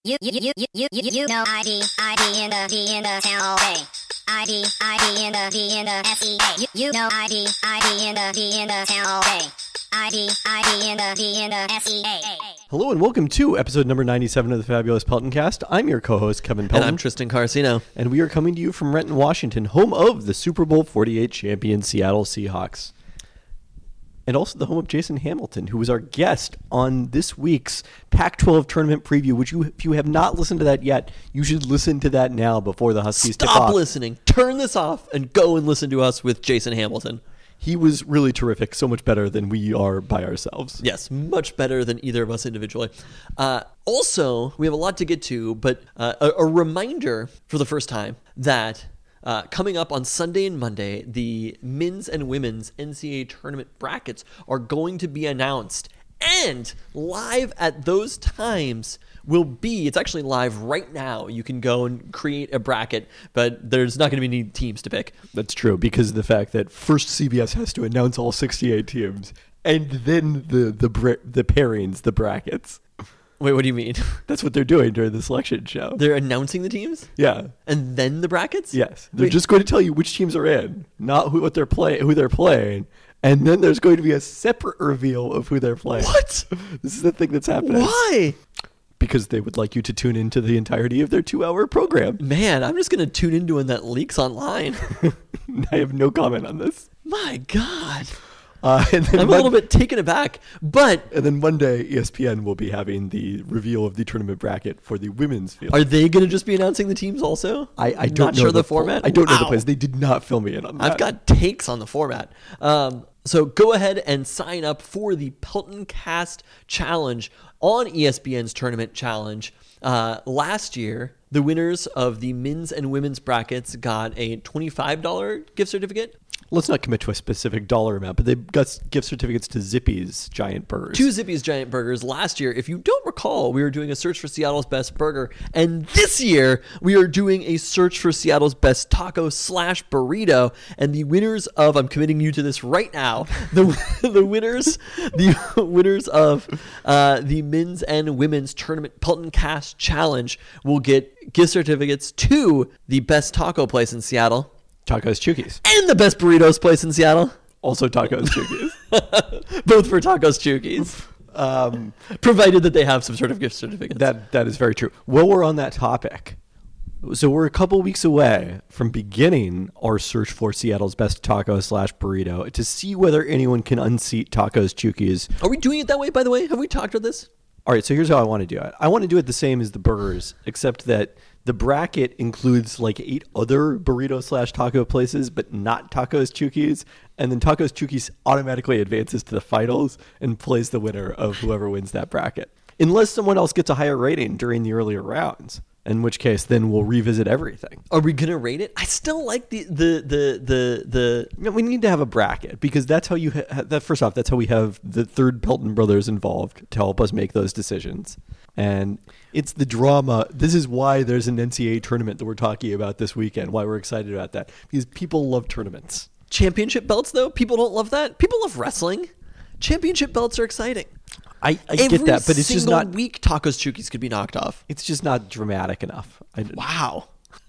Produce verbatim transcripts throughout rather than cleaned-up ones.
You, you, you, you, you, you, you know I D, I D in the, D in the town all day. I D, I D in the, D in the S E A. You, you know I D, I D in the, D in the town all day. I D, I D in the, D in the S E A. Hello and welcome to episode number ninety-seven of the Fabulous Pelton Cast. I'm your co-host, Kevin Pelton. And I'm Tristan Carcino. And we are coming to you from Renton, Washington, home of the Super Bowl forty-eight champion Seattle Seahawks. And also the home of Jason Hamilton, who was our guest on this week's Pac twelve tournament preview, which you, if you have not listened to that yet, you should listen to that now before the Huskies tip off. Stop listening. Turn this off and go and listen to us with Jason Hamilton. He was really terrific, so much better than we are by ourselves. Yes, much better than either of us individually. Uh, also, we have a lot to get to, but uh, a, a reminder for the first time that uh, coming up on Sunday and Monday, the men's and women's N C double A tournament brackets are going to be announced. And live at those times will be, it's actually live right now. You can go and create a bracket, but there's not going to be any teams to pick. That's true, because of the fact that first C B S has to announce all sixty-eight teams, and then the the bra- the pairings, the brackets. Wait, what do you mean? That's what they're doing during the selection show. They're announcing the teams? Yeah. And then the brackets? Yes. They're Wait. just going to tell you which teams are in, not who what they're play who they're playing. And then there's going to be a separate reveal of who they're playing. What? This is the thing that's happening. Why? Because they would like you to tune into the entirety of their two-hour program. Man, I'm just going to tune into when that leaks online. I have no comment on this. My God. Uh, and then I'm one, a little bit taken aback, but And then one day, E S P N will be having the reveal of the tournament bracket for the women's field. are they going to just be announcing the teams also? I, I don't Not know sure the, full- format. I don't know the Wow. place. They did not fill me in on that. I've got takes on the format. Um, so go ahead and sign up for the Pelton Cast Challenge on E S P N's Tournament Challenge. Uh, last year, the winners of the men's and women's brackets got a twenty-five dollars gift certificate. Let's not commit to a specific dollar amount, but they got gift certificates to Zippy's Giant Burgers. Two Zippy's Giant Burgers last year. If you don't recall, we were doing a search for Seattle's best burger. And this year, we are doing a search for Seattle's best taco slash burrito. And the winners of, I'm committing you to this right now, the the winners the winners of uh, the men's and women's tournament Pelton Cast Challenge will get gift certificates to the best taco place in Seattle. Tacos Chukis. And the best burritos place in Seattle. Also Tacos Chukis. Both for Tacos Chukis. Um, Provided that they have some sort of gift certificates. that That is very true. While we're on that topic, so we're a couple weeks away from beginning our search for Seattle's best taco slash burrito to see whether anyone can unseat Tacos Chukis. Are we doing it that way, by the way? Have we talked about this? All right, so here's how I want to do it. I want to do it the same as the burgers, except that the bracket includes like eight other burrito slash taco places, but not Tacos Chukis. And then Tacos Chukis automatically advances to the finals and plays the winner of whoever wins that bracket. Unless someone else gets a higher rating during the earlier rounds, in which case then we'll revisit everything. Are we gonna rate it? I still like the the the the the. No, we need to have a bracket because that's how you ha- that first off, that's how we have the third Pelton brothers involved to help us make those decisions. And it's the drama. This is why there's an N C double A tournament that we're talking about this weekend, why we're excited about that. Because people love tournaments. Championship belts, though, people don't love that. People love wrestling. Championship belts are exciting. I, I Every get that, but it's just single not week Tacos Chukis could be knocked off. it's just not dramatic enough. I, Wow.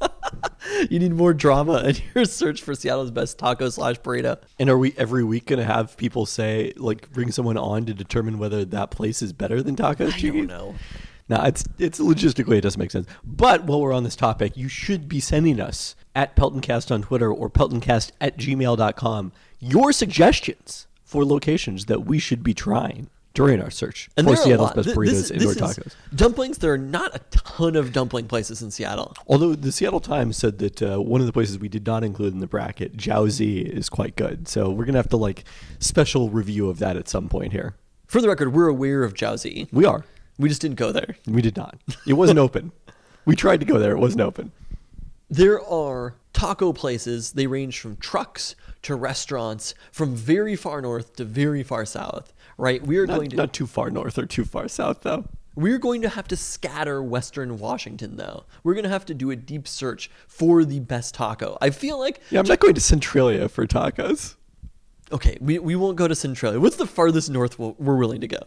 You need more drama in your search for Seattle's best taco slash burrito. And are we every week going to have people say, like, bring someone on to determine whether that place is better than Tacos I Chukis? don't know. No, it's it's logistically it doesn't make sense. But while we're on this topic, you should be sending us at PeltonCast on Twitter or PeltonCast at gmail dot com your suggestions for locations that we should be trying during our search And for there are a Seattle's lot. best Th- burritos, this- indoor this is- tacos. Dumplings, there are not a ton of dumpling places in Seattle. Although the Seattle Times said that uh, one of the places we did not include in the bracket, Jiaozi, is quite good. So we're gonna have to like special review of that at some point here. For the record, we're aware of Jiaozi. We are. We just didn't go there. We did not. It wasn't open. We tried to go there. It wasn't open. There are taco places. They range from trucks to restaurants, from very far north to very far south. Right? We are Not, going to not too far north or too far south, though. we're going to have to scatter Western Washington, though. We're going to have to do a deep search for the best taco. I feel like Yeah, I'm not going to Centralia for tacos. okay, we we won't go to Centralia. What's the farthest north we'll, we're willing to go?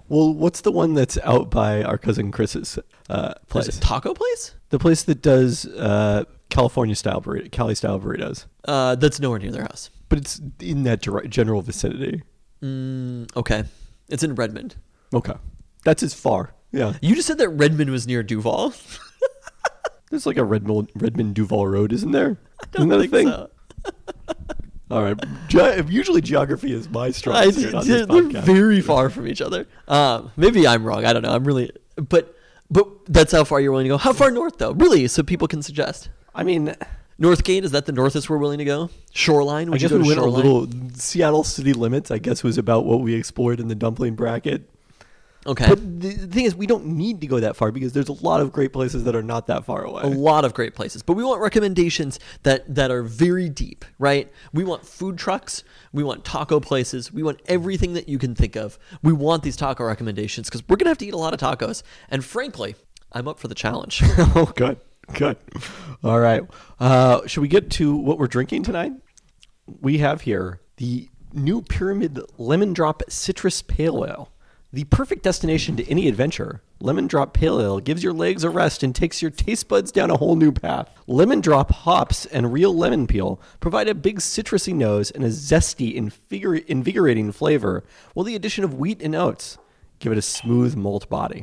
Well, what's the one that's out by our cousin Chris's uh, place? Is it taco place? The place that does uh, California style burrito, Cali style burritos. Uh, that's nowhere near their house. But it's in that ger- general vicinity. Mm, okay. It's in Redmond. Okay. That's as far. Yeah. You just said that Redmond was near Duval. There's like a Redmond, Redmond Duval Road, isn't there? I don't Isn't that a think thing? so. All right. Ge- usually geography is my I, strong suit on this they're podcast. very far from each other. Um, maybe I'm wrong. I don't know. I'm really, but but that's how far you're willing to go. How far north though? Really, so people can suggest. I mean, Northgate, is that the northest we're willing to go? Shoreline? Would I guess you go we to went Shoreline? a little. Seattle city limits, I guess, was about what we explored in the dumpling bracket. Okay. But the, the thing is, we don't need to go that far because there's a lot of great places that are not that far away. A lot of great places, but we want recommendations that that are very deep, right? We want food trucks, we want taco places, we want everything that you can think of. We want these taco recommendations because we're gonna have to eat a lot of tacos, and frankly, I'm up for the challenge. Oh, good, good. All right. Uh, should we get to what we're drinking tonight? We have here the new Pyramid Lemon Drop Citrus Pale Ale. The perfect destination to any adventure, Lemon Drop Pale Ale gives your legs a rest and takes your taste buds down a whole new path. Lemon Drop hops and real lemon peel provide a big citrusy nose and a zesty, invigor- invigorating flavor, while the addition of wheat and oats give it a smooth malt body.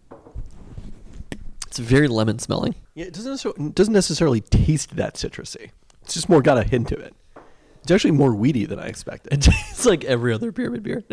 It's very lemon smelling. Yeah, it doesn't necessarily, it doesn't necessarily taste that citrusy. It's just more got a hint of it. It's actually more weedy than I expected. It tastes like every other pyramid beer.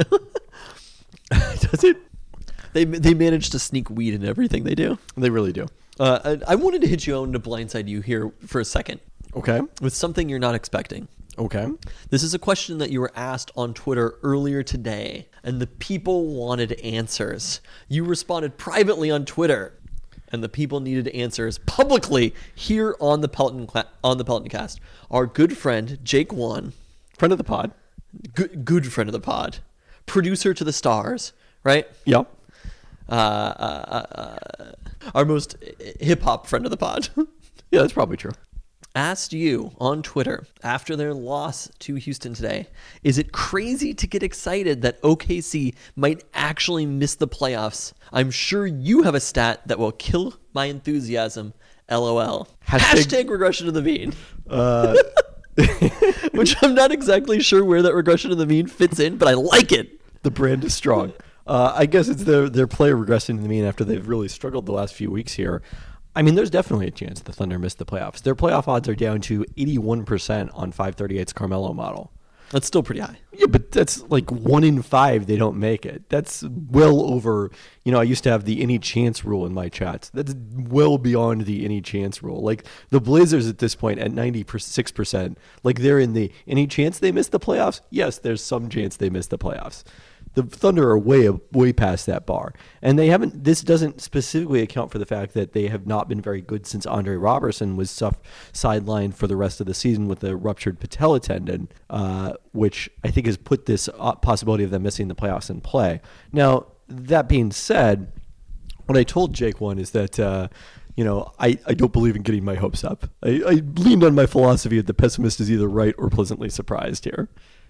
Does it? They they manage to sneak weed in everything they do. They really do. Uh, I, I wanted to hit you on to blindside you here for a second Okay. with something you're not expecting. Okay. This is a question that you were asked on Twitter earlier today, and the people wanted answers. You responded privately on Twitter, and the people needed answers publicly here on the Peloton cla- on the Peloton Cast. Our good friend Jake Wan, Friend of the pod. good good friend of the pod, producer to the stars, right? Yep. Uh, uh, uh, our most hip hop friend of the pod. Yeah, that's probably true. Asked you on Twitter after their loss to Houston today, is it crazy to get excited that O K C might actually miss the playoffs? I'm sure you have a stat that will kill my enthusiasm. LOL. Hashtag- Hashtag regression to the mean. Uh, Which I'm not exactly sure where that regression to the mean fits in, but I like it. the brand is strong. Uh, I guess it's their their play regressing to the mean after they've really struggled the last few weeks here. I mean, there's definitely a chance the Thunder miss the playoffs. Their playoff odds are down to eighty-one percent on five thirty-eight's Carmelo model. That's still pretty high. Yeah, but that's like one in five they don't make it. That's well over, you know, I used to have the any chance rule in my chats. That's well beyond the any chance rule. Like the Blazers at this point at ninety-six percent, like they're in the any chance they miss the playoffs? Yes, there's some chance they miss the playoffs. The Thunder are way way past that bar, and they haven't. This doesn't specifically account for the fact that they have not been very good since Andre Robertson was suff- sidelined for the rest of the season with a ruptured patella tendon, uh, which I think has put this possibility of them missing the playoffs in play. Now, that being said, what I told Jake one is that. Uh, You know, I, I don't believe in getting my hopes up. I, I leaned on my philosophy that the pessimist is either right or pleasantly surprised here.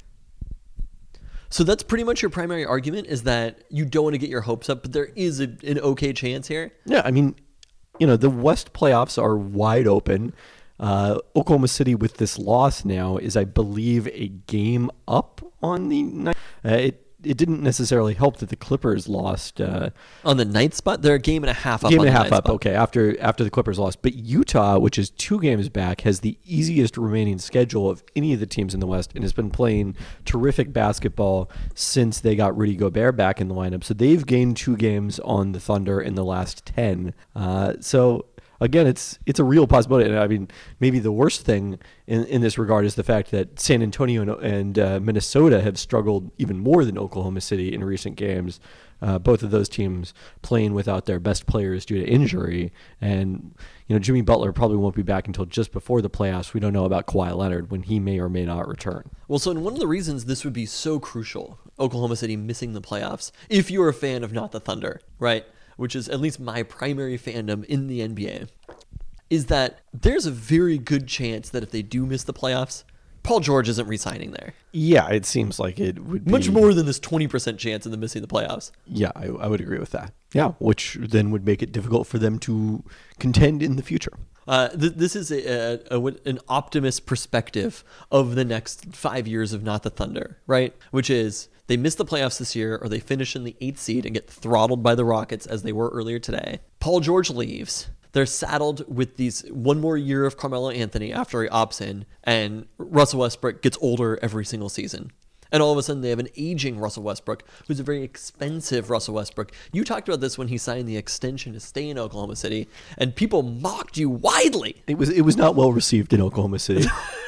So that's pretty much your primary argument, is that you don't want to get your hopes up, but there is a, an okay chance here. Yeah, I mean, you know, the West playoffs are wide open. Uh, Oklahoma City with this loss now is, I believe, a game up on the night. Uh, it it didn't necessarily help that the Clippers lost. Uh, On the ninth spot, they're a game and a half up. game on and a the half ninth up, spot. okay, after after the Clippers lost. But Utah, which is two games back, has the easiest remaining schedule of any of the teams in the West and has been playing terrific basketball since they got Rudy Gobert back in the lineup. So they've gained two games on the Thunder in the last ten. Uh, so again, it's it's a real possibility. And I mean, maybe the worst thing in, in this regard is the fact that San Antonio and, and uh, Minnesota have struggled even more than Oklahoma City in recent games. Uh, both of those teams playing without their best players due to injury. And, you know, Jimmy Butler probably won't be back until just before the playoffs. We don't know about Kawhi Leonard when he may or may not return. Well, so one of the reasons this would be so crucial, Oklahoma City missing the playoffs, if you're a fan of not the Thunder, right, which is at least my primary fandom in the N B A, is that there's a very good chance that if they do miss the playoffs, Paul George isn't re-signing there. Yeah, it seems like it would be... Much more than this twenty percent chance of them missing the playoffs. Yeah, I, I would agree with that. Yeah, which then would make it difficult for them to contend in the future. Uh, th- this is a, a, a, an optimist perspective of the next five years of Not the Thunder, right? Which is they miss the playoffs this year, or they finish in the eighth seed and get throttled by the Rockets as they were earlier today. Paul George leaves. They're saddled with these one more year of Carmelo Anthony after he opts in, and Russell Westbrook gets older every single season. And all of a sudden, they have an aging Russell Westbrook, who's a very expensive Russell Westbrook. You talked about this when he signed the extension to stay in Oklahoma City, and people mocked you widely. It was it was not well received in Oklahoma City.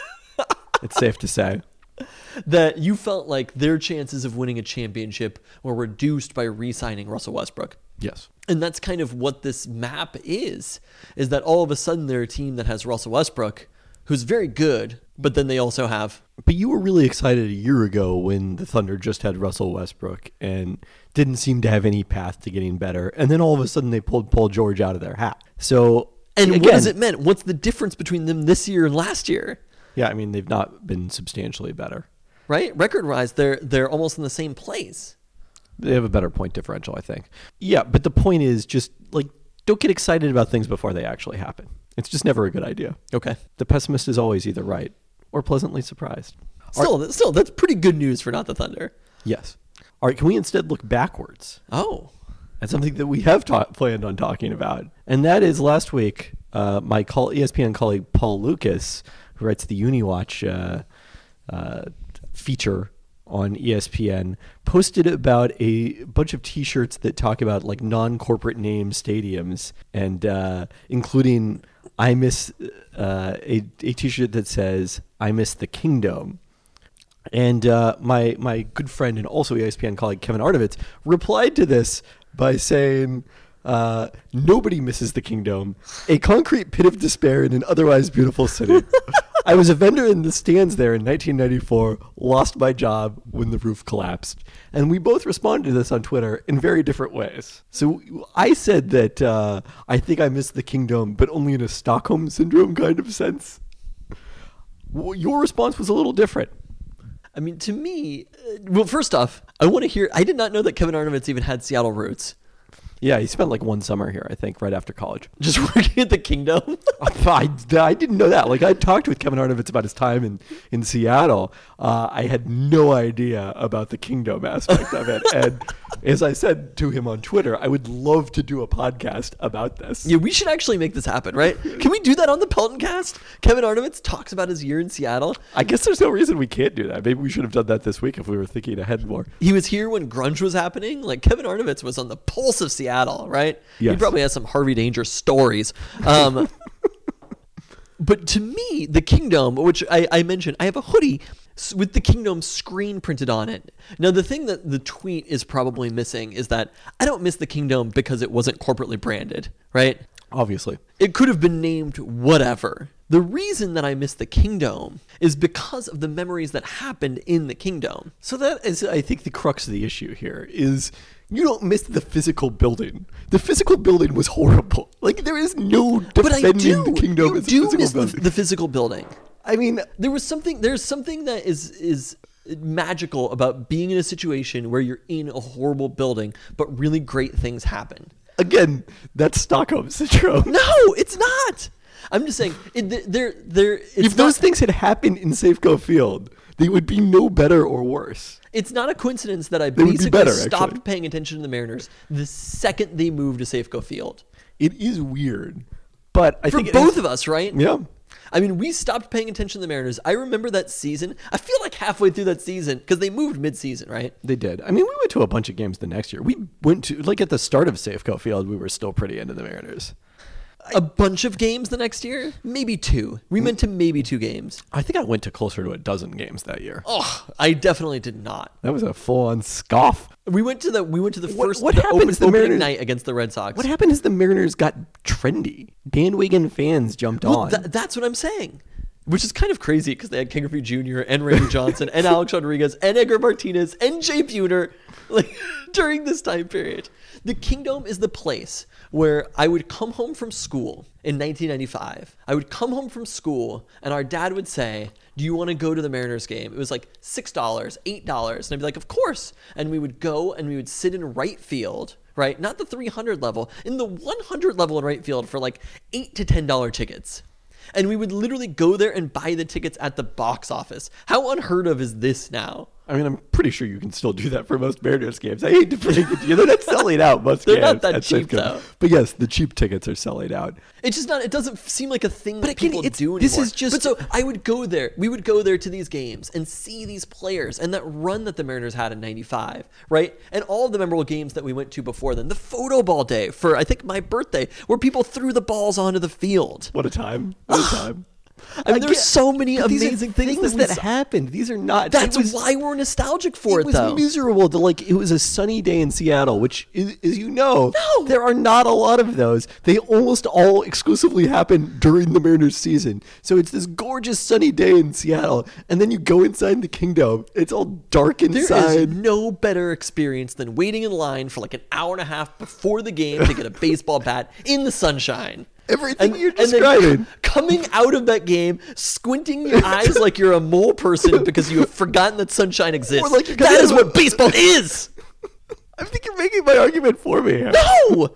It's safe to say. That you felt like their chances of winning a championship were reduced by re-signing Russell Westbrook. Yes. And that's kind of what this map is, is that all of a sudden they're a team that has Russell Westbrook, who's very good, but then they also have... But you were really excited a year ago when the Thunder just had Russell Westbrook and didn't seem to have any path to getting better. And then all of a sudden they pulled Paul George out of their hat. So, and again, what does it mean? What's the difference between them this year and last year? Yeah, I mean, they've not been substantially better. Right? Record-wise, they're they're almost in the same place. They have a better point differential, I think. Yeah, but the point is just, like, don't get excited about things before they actually happen. It's just never a good idea. Okay. The pessimist is always either right or pleasantly surprised. Still, Are, still, that's pretty good news for Not the Thunder. Yes. All right, can we instead look backwards? Oh. At something that we have ta- planned on talking about. And that is last week, uh, my call- E S P N colleague Paul Lucas, who writes the UniWatch uh, uh, feature on E S P N, posted about a bunch of T-shirts that talk about like non-corporate name stadiums, and uh, including I miss uh, a, a T-shirt that says I miss the Kingdom. And uh, my my good friend and also E S P N colleague Kevin Arnovitz replied to this by saying, uh, nobody misses the Kingdom, a concrete pit of despair in an otherwise beautiful city. I was a vendor in the stands there in nineteen ninety-four, lost my job when the roof collapsed. And we both responded to this on Twitter in very different ways. So I said that uh, I think I miss the Kingdom, but only in a Stockholm Syndrome kind of sense. Well, your response was a little different. I mean, to me, uh, well, first off, I want to hear, I did not know that Kevin Arnovitz even had Seattle roots. Yeah, he spent like one summer here, I think, right after college. Just working at the Kingdom? I, I didn't know that. Like, I talked with Kevin Arnovitz about his time in, in Seattle. Uh, I had no idea about the Kingdom aspect of it. And as I said to him on Twitter, I would love to do a podcast about this. Yeah, we should actually make this happen, right? Can we do that on the Pelton Cast? Kevin Arnovitz talks about his year in Seattle. I guess there's no reason we can't do that. Maybe we should have done that this week if we were thinking ahead more. He was here when grunge was happening. Like, Kevin Arnovitz was on the pulse of Seattle, right? Yes. He probably has some Harvey Danger stories. Um, but to me, the Kingdom, which I, I mentioned, I have a hoodie with the Kingdom screen printed on it. Now, the thing that the tweet is probably missing is that I don't miss the Kingdom because it wasn't corporately branded, right? Obviously. It could have been named whatever. The reason that I miss the Kingdom is because of the memories that happened in the Kingdom. So that is, I think, the crux of the issue here is you don't miss the physical building. The physical building was horrible. Like, there is no defending But I do. the Kingdom You as a do physical miss the, building. the physical building. I mean, There was something. There's something that is is magical about being in a situation where you're in a horrible building, but really great things happen. again, that's Stockholm Syndrome. No, it's not. I'm just saying. It, there, there. It's If not, those things had happened in Safeco Field, they would be no better or worse. It's not a coincidence that I would be basically better, stopped actually. paying attention to the Mariners the second they moved to Safeco Field. It is weird, but I For think it both is- of us, right? Yeah. I mean, we stopped paying attention to the Mariners. I remember that season. I feel like halfway through that season, because they moved mid-season, right? They did. I mean, we went to a bunch of games the next year. We went to, like, at the start of Safeco Field, we were still pretty into the Mariners. A bunch of games the next year? Maybe two. We went to maybe two games. I think I went to closer to a dozen games that year. Oh, I definitely did not. That was a full-on scoff. We went to the we went to the What- first what the happened open, is the opening Mariners- night against the Red Sox. What happened is the Mariners got trendy. Bandwagon fans jumped Well, on. th- that's what I'm saying. Which is kind of crazy because they had King Griffey Junior and Randy Johnson and Alex Rodriguez and Edgar Martinez and Jay Buhner. like during this time period. The Kingdome is the place where I would come home from school in nineteen ninety-five. I would come home from school and our dad would say, do you want to go to the Mariners game? It was like six dollars, eight dollars. And I'd be like, of course. And we would go and we would sit in right field, right? Not the three hundred level, in the one hundred level in right field for like eight to ten dollars tickets. And we would literally go there and buy the tickets at the box office. How unheard of is this now? I mean, I'm pretty sure you can still do that for most Mariners games. I hate to break it to you. They're not selling out most They're games. not that at cheap, Safeco. though. But yes, the cheap tickets are selling out. It's just not, it doesn't seem like a thing But that again, people it's- do anymore. this is just- But so I would go there, we would go there to these games and see these players and that run that the Mariners had in ninety-five, right? And all of the memorable games that we went to before then. The photo ball day for, I think, my birthday, where people threw the balls onto the field. What a time. What a time. I mean, there's so many But these are amazing things, things that, that, we saw. happened. These are not. That's it was, why we're nostalgic for it, it was though. miserable. To like, it was a sunny day in Seattle, which, is, as you know, No. there are not a lot of those. They almost all exclusively happen during the Mariners season. So it's this gorgeous sunny day in Seattle, and then you go inside the Kingdome. It's all dark There inside. is no better experience than waiting in line for like an hour and a half before the game to get a baseball bat in the sunshine. Everything you're then describing. c- coming out of that game, squinting your eyes like you're a mole person because you have forgotten that sunshine exists. Or like you're that coming is out what of- baseball is. I think you're making my argument for me. Here. No,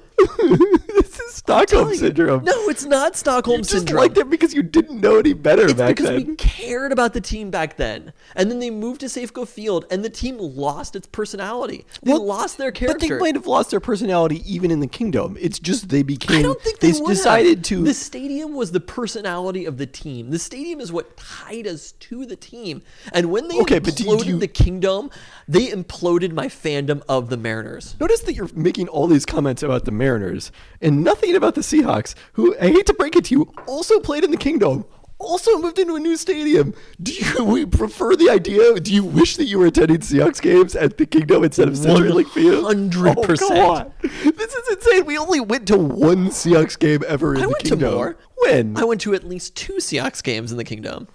This is Stockholm syndrome. no, it's not Stockholm You just syndrome. liked it because you didn't know any better It's back because then. we cared about the team back then. And then they moved to Safeco Field, and the team lost its personality. They Well, lost their But character. they might have lost their personality even in the Kingdome. It's just they became. I don't think they, they would decided have. to. The stadium was the personality of the team. The stadium is what tied us to the team. And when they Okay, but do you- imploded do you- the Kingdome, they imploded my fandom of the Mariners. Notice that you're making all these comments about the Mariners and nothing about the Seahawks, who I hate to break it to you, also played in the Kingdome. Also moved into a new stadium. Do you we prefer the idea? Do you wish that you were attending Seahawks games at the Kingdome instead of CenturyLink Field? one hundred percent. Oh, come on. This is insane. We only went to one Seahawks game ever in I the went to Kingdome. more. When? I went to at least two Seahawks games in the Kingdome.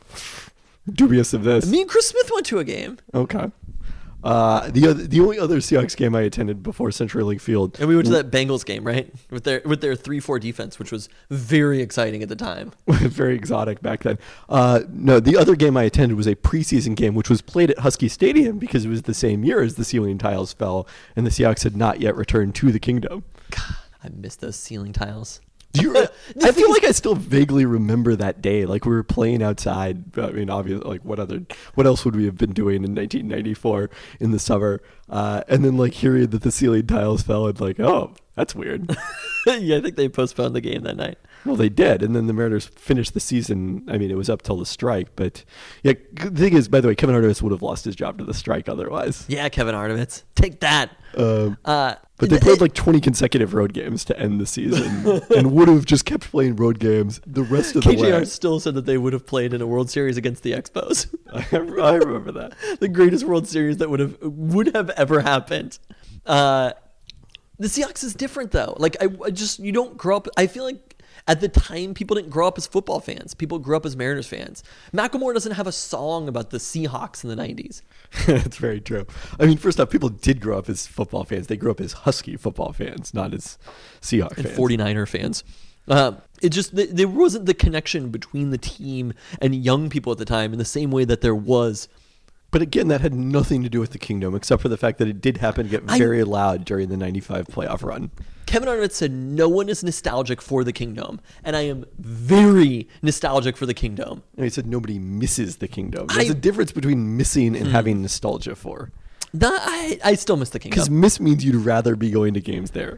Dubious of this. Me and Chris Smith went to a game. Okay. Uh, the other, the only other Seahawks game I attended before CenturyLink Field, And we went to that Bengals game, right? With their with their three four defense, which was very exciting at the time. very exotic back then. Uh, no, the other game I attended was a preseason game, which was played at Husky Stadium because it was the same year as the ceiling tiles fell, and the Seahawks had not yet returned to the Kingdome. God, I miss those ceiling tiles. Do you? I feel like I still vaguely remember that day. Like we were playing outside. I mean, obviously, like what other, what else would we have been doing in nineteen ninety-four in the summer? Uh, and then like hearing that the ceiling tiles fell, and like, oh, that's weird. Yeah, I think they postponed the game that night. Well, they did, and then the Mariners finished the season. I mean, it was up till the strike, but yeah. The thing is, by the way, Kevin Artemis would have lost his job to the strike otherwise. Yeah, Kevin Artemis, take that. Um, Uh, but they th- played like twenty consecutive road games to end the season, and would have just kept playing road games the rest of the K J R way. still said that they would have played in a World Series against the Expos. I, I remember that. The greatest World Series that would have would have ever happened. Uh, the Seahawks is different though. Like I, I just you don't grow up. I feel like at the time people didn't grow up as football fans. People grew up as Mariners fans. Macklemore doesn't have a song about the Seahawks in the nineties. That's very true. I mean, first off, people did grow up as football fans. They grew up as Husky football fans, not as Seahawks And fans. 49er fans. Uh, it just th- there wasn't the connection between the team and young people at the time in the same way that there was. But again, that had nothing to do with the Kingdome, except for the fact that it did happen to get I- very loud during the ninety-five playoff run. Kevin Arnett said no one is nostalgic for the Kingdome, and I am very nostalgic for the Kingdome. And he said nobody misses the Kingdome. There's I- a difference between missing and having nostalgia for. That, I I still miss the Because Kingdome. miss means you'd rather be going to games there.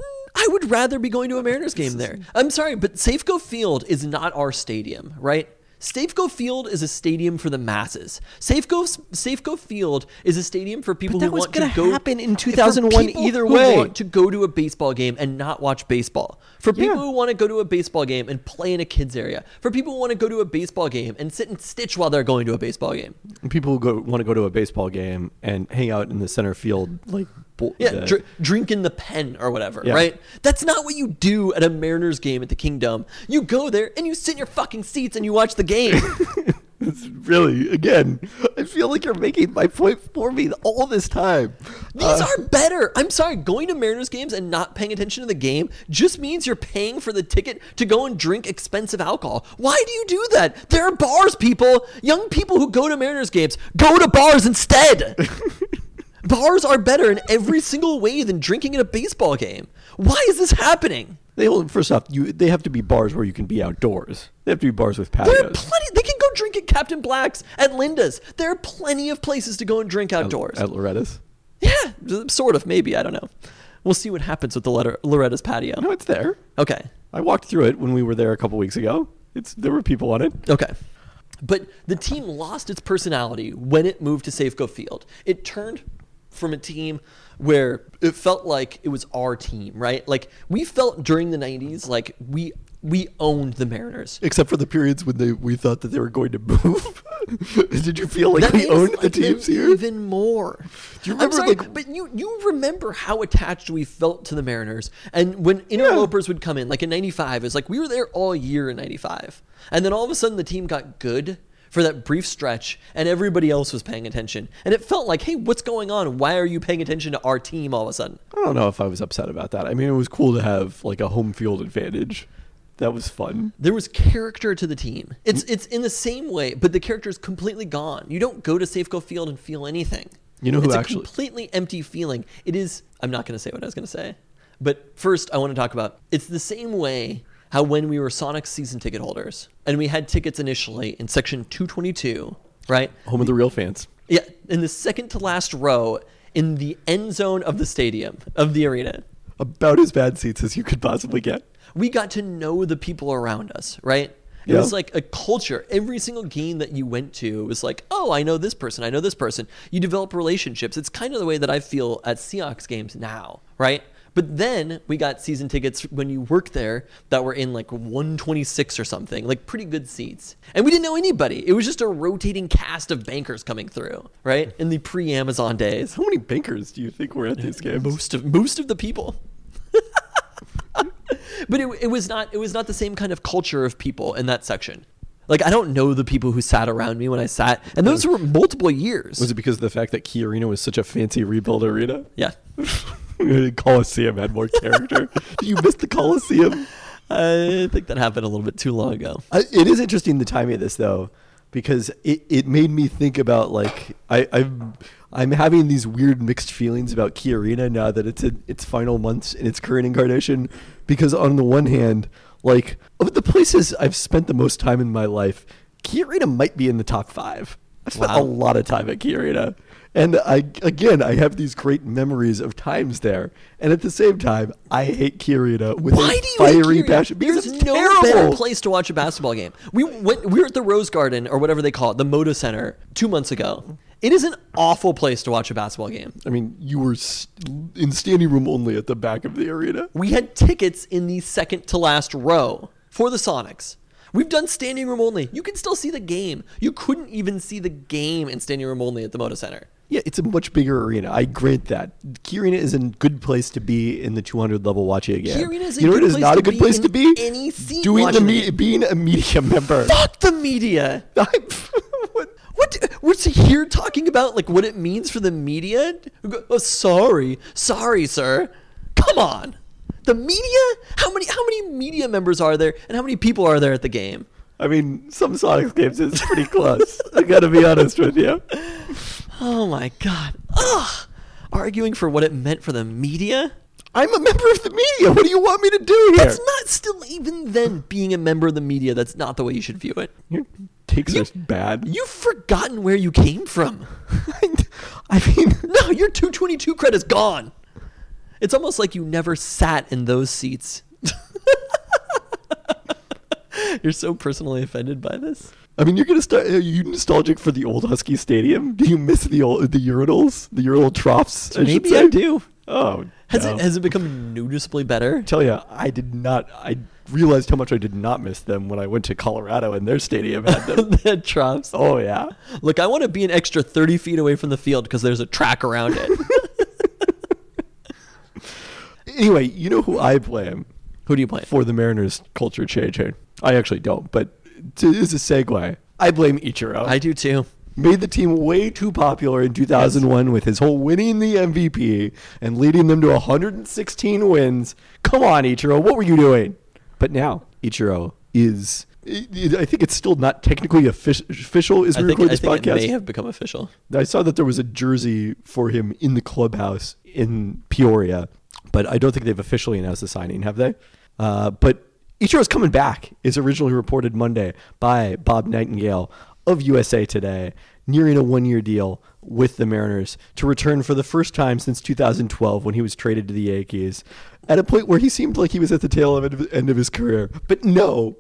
I would rather be going to a Mariners game there. I'm sorry, but Safeco Field is not our stadium, right? Safeco Field is a stadium for the masses. Safeco Safeco Field is a stadium for people But that who was want to gonna go happen in for two thousand one people either who way. want to go to a baseball game and not watch baseball. For people Yeah. who want to go to a baseball game and play in a kids area. For people who want to go to a baseball game and sit and stitch while they're going to a baseball game. And people who go, want to go to a baseball game and hang out in the center field, like bo- Yeah, the- dr- drink in the pen or whatever, Yeah. right? That's not what you do at a Mariners game at the Kingdome. You go there and you sit in your fucking seats and you watch the game. It's really, again, I feel like you're making my point for me all this time. These Uh, are better. I'm sorry, going to Mariners games and not paying attention to the game just means you're paying for the ticket to go and drink expensive alcohol. Why do you do that? There are bars, people. Young people who go to Mariners games, go to bars instead. Bars are better in every single way than drinking at a baseball game. Why is this happening? They hold, first off, you they have to be bars where you can be outdoors. They have to be bars with There are patios. plenty. They can go drink at Captain Black's, at Linda's. There are plenty of places to go and drink outdoors. At Loretta's. Yeah, sort of, maybe. I don't know. We'll see what happens with the Loretta- Loretta's patio. No, it's there. Okay. I walked through it when we were there a couple weeks ago. It's there were people on it. Okay. But the team lost its personality when it moved to Safeco Field. It turned from a team where it felt like it was our team, right? Like we felt during the nineties like we we owned the Mariners. Except for the periods when they we thought that they were going to move. Did you feel like That we makes owned the like teams them here? even more. Do you I'm remember, sorry, like- but you you remember how attached we felt to the Mariners, and when interlopers would come in, like in ninety-five, it's like we were there all year in ninety-five, and then all of a sudden the team got good for that brief stretch, and everybody else was paying attention, and it felt like, hey, what's going on? Why are you paying attention to our team all of a sudden? I don't know if I was upset about that. I mean, it was cool to have like a home field advantage. That was fun. There was character to the team. It's it's in the same way, but the character is completely gone. You don't go to Safeco Field and feel anything. You know who it's actually- a completely empty feeling. It is. I'm not going to say what I was going to say, but first I want to talk about. It's the same way how when we were Sonic season ticket holders and we had tickets initially in section two twenty-two, right? Home of the real fans. Yeah, in the second to last row in the end zone of the stadium of the arena. About as bad seats as you could possibly get. We got to know the people around us, right? It Yeah. was like a culture. Every single game that you went to was like, oh, I know this person. I know this person. You develop relationships. It's kind of the way that I feel at Seahawks games now, right? But then we got season tickets when you work there that were in like one twenty-six or something, like pretty good seats. And we didn't know anybody. It was just a rotating cast of bankers coming through, right? In the pre-Amazon days. How many bankers do you think were at these games? Most of most of the people. But it, it was not it was not the same kind of culture of people in that section. Like I don't know the people who sat around me when I sat, and those were multiple years. Was it because of the fact that Key Arena was such a fancy rebuild arena? Yeah. Coliseum had more character. Did you miss the Coliseum? I think that happened a little bit too long ago. I, it is interesting the timing of this though, because it, it made me think about like I, I'm I'm having these weird mixed feelings about Key Arena now that it's in its final months in its current incarnation. Because on the one hand, like of the places I've spent the most time in my life, Key Arena might be in the top five. I've spent Wow. a lot of time at Key Arena. And I again, I have these great memories of times there. And at the same time, I hate Key Arena with Why a do you hate fiery Key Arena? passion. Because There's it's no terrible. better place to watch a basketball game. We went. We were at the Rose Garden or whatever they call it, the Moda Center, two months ago. It is an awful place to watch a basketball game. I mean, you were st- in standing room only at the back of the arena. We had tickets in the second to last row for the Sonics. We've done standing room only. You can still see the game. You couldn't even see the game in standing room only at the Moda Center. Yeah, it's a much bigger arena. I grant that. Key Arena is a good place to be in the two hundred level watching a game. Key Arena is a you know good what is place not to a good be place in to be? any seat Doing the watching me- it. being a media member. Fuck the media. I'm- what? What we're here talking about, like what it means for the media? Oh, sorry, sorry, sir. Come on, the media. How many how many media members are there, and how many people are there at the game? I mean, some Sonics games is pretty close. I gotta be honest with you. Oh my god. Ugh. Arguing for what it meant for the media. I'm a member of the media. What do you want me to do here? That's not still even then being a member of the media. That's not the way you should view it. Your takes You- are bad. You've forgotten where you came from. I mean, No, your two twenty-two credit's gone. It's almost like you never sat in those seats. You're so personally offended by this. I mean, you're gonna start. Are you nostalgic for the old Husky Stadium? Do you miss the old the urinals, the urinal troughs? I should Maybe say? I do. Oh, Has no. it has it become noticeably better? Tell you, I did not. I realized how much I did not miss them when I went to Colorado and their stadium had them. The troughs. Oh yeah. Look, I want to be an extra thirty feet away from the field because there's a track around it. Anyway, you know who I blame Who do you play? for the Mariners culture changing? I actually don't, but to, as a segue, I blame Ichiro. I do too. Made the team way too popular in two thousand one yes. with his whole winning the M V P and leading them to one hundred sixteen wins. Come on, Ichiro, what were you doing? But now Ichiro is, I think it's still not technically official as we I think, record this I think podcast. It may have become official. I saw that there was a jersey for him in the clubhouse in Peoria, but I don't think they've officially announced the signing, have they? Uh, but Ichiro's coming back, is originally reported Monday by Bob Nightingale of U S A Today, nearing a one-year deal with the Mariners to return for the first time since two thousand twelve when he was traded to the Yankees, at a point where he seemed like he was at the tail end of his career. But no.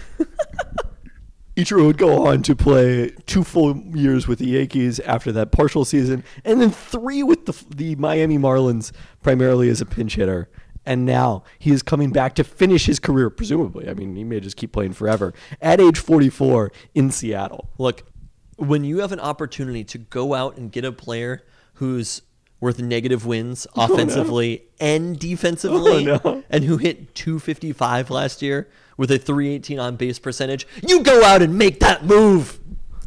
Ichiro would go on to play two full years with the Yankees after that partial season, and then three with the, the Miami Marlins, primarily as a pinch hitter. And now he is coming back to finish his career, presumably. I mean, he may just keep playing forever, at age forty-four in Seattle. Look, when you have an opportunity to go out and get a player who's worth negative wins offensively oh, no. and defensively, oh, no. and who hit two fifty-five last year with a three eighteen on base percentage, you go out and make that move.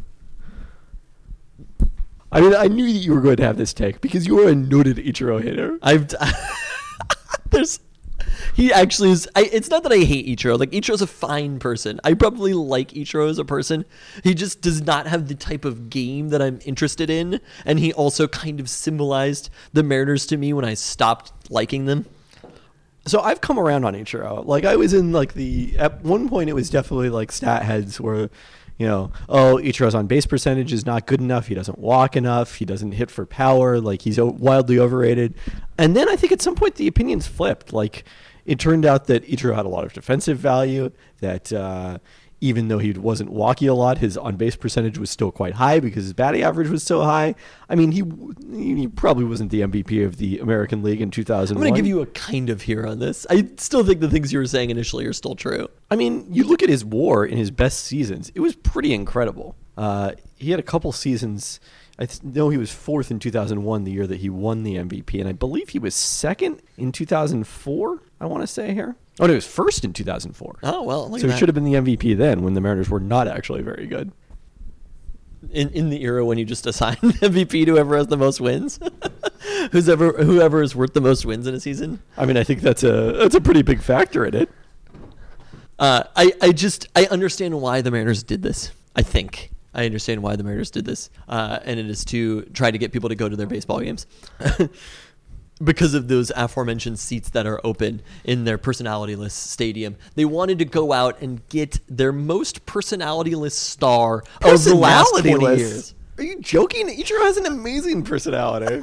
I mean, I knew that you were going to have this take because you are a noted Ichiro hitter. I've there's he actually is. I, it's not that I hate Ichiro. Like, Ichiro's a fine person. I probably like Ichiro as a person. He just does not have the type of game that I'm interested in, and he also kind of symbolized the Mariners to me when I stopped liking them. So I've come around on Ichiro. Like, I was in like the at one point it was definitely like stat heads where, you know, oh, Ichiro's on base percentage is not good enough. He doesn't walk enough. He doesn't hit for power. Like, he's wildly overrated. And then I think at some point the opinions flipped. Like, it turned out that Ichiro had a lot of defensive value, that uh, even though he wasn't walking a lot, his on-base percentage was still quite high because his batting average was so high. I mean, he he probably wasn't the M V P of the American League in two thousand one. I'm going to give you a kind of here on this. I still think the things you were saying initially are still true. I mean, you look at his WAR in his best seasons, it was pretty incredible. Uh, he had a couple seasons. I th- know he was fourth in two thousand one, the year that he won the M V P, and I believe he was second in two thousand four, I want to say here. Oh, no, he was first in two thousand four. Oh, well, look so at he that. should have been the M V P then when the Mariners were not actually very good. In in the era when you just assign M V P to whoever has the most wins? Who's ever, whoever is worth the most wins in a season? I mean, I think that's a that's a pretty big factor in it. Uh, I, I just, I understand why the Mariners did this, I think. I understand why the Mariners did this, uh, and it is to try to get people to go to their baseball games because of those aforementioned seats that are open in their personality-less stadium. They wanted to go out and get their most personality-less star of the last twenty years. Are you joking? Ichiro has an amazing personality.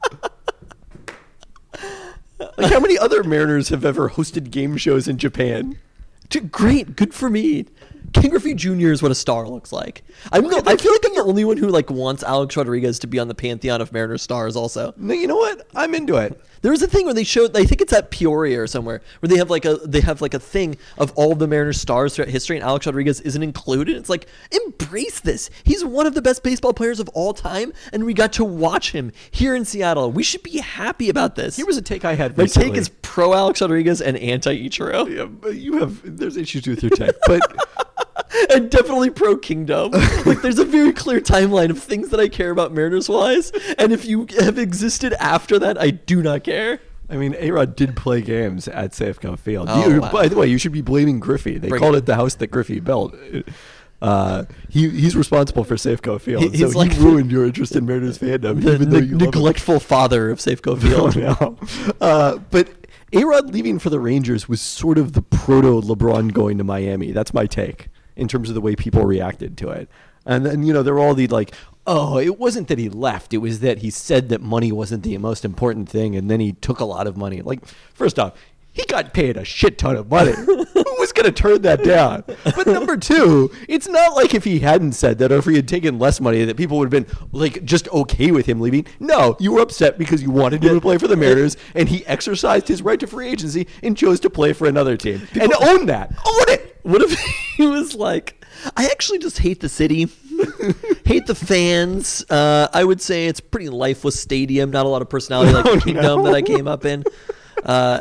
Like, how many other Mariners have ever hosted game shows in Japan? Great, good for me. Ken Griffey Junior is what a star looks like. I'm the, I feel like I'm the only one who like wants Alex Rodriguez to be on the pantheon of Mariners stars also. No, you know what? I'm into it. There was a thing where they showed, I think it's at Peoria or somewhere, where they have like a they have like a thing of all the Mariners stars throughout history, and Alex Rodriguez isn't included. It's like, embrace this. He's one of the best baseball players of all time, and we got to watch him here in Seattle. We should be happy about this. Here was a take I had My recently. take is pro Alex Rodriguez and anti Ichiro. Yeah, but you have there's issues with your take, but and definitely pro Kingdom. Like, there's a very clear timeline of things that I care about Mariners wise, and if you have existed after that, I do not care. I mean, A-Rod did play games at Safeco Field. Oh, you, wow. By the way, you should be blaming Griffey. They Break called it. it the house that Griffey built. Uh, he he's responsible for Safeco Field, He- he's so like he ruined your interest in Mariners fandom, The even though ne- you love it. neglectful father of Safeco Oh, Field. no. Uh, but A-Rod leaving for the Rangers was sort of the proto-LeBron going to Miami. That's my take in terms of the way people reacted to it. And then, you know, there were all the like, oh, it wasn't that he left. It was that he said that money wasn't the most important thing, and then he took a lot of money. Like, first off, he got paid a shit ton of money. Who was going to turn that down? But number two, it's not like if he hadn't said that or if he had taken less money that people would have been like just okay with him leaving. No, you were upset because you wanted him to play for the Mariners, and he exercised his right to free agency and chose to play for another team. And own that. Own it. What if he was like, I actually just hate the city, hate the fans. Uh, I would say it's a pretty lifeless stadium, not a lot of personality like Oh, the Kingdom no. that I came up in. Uh,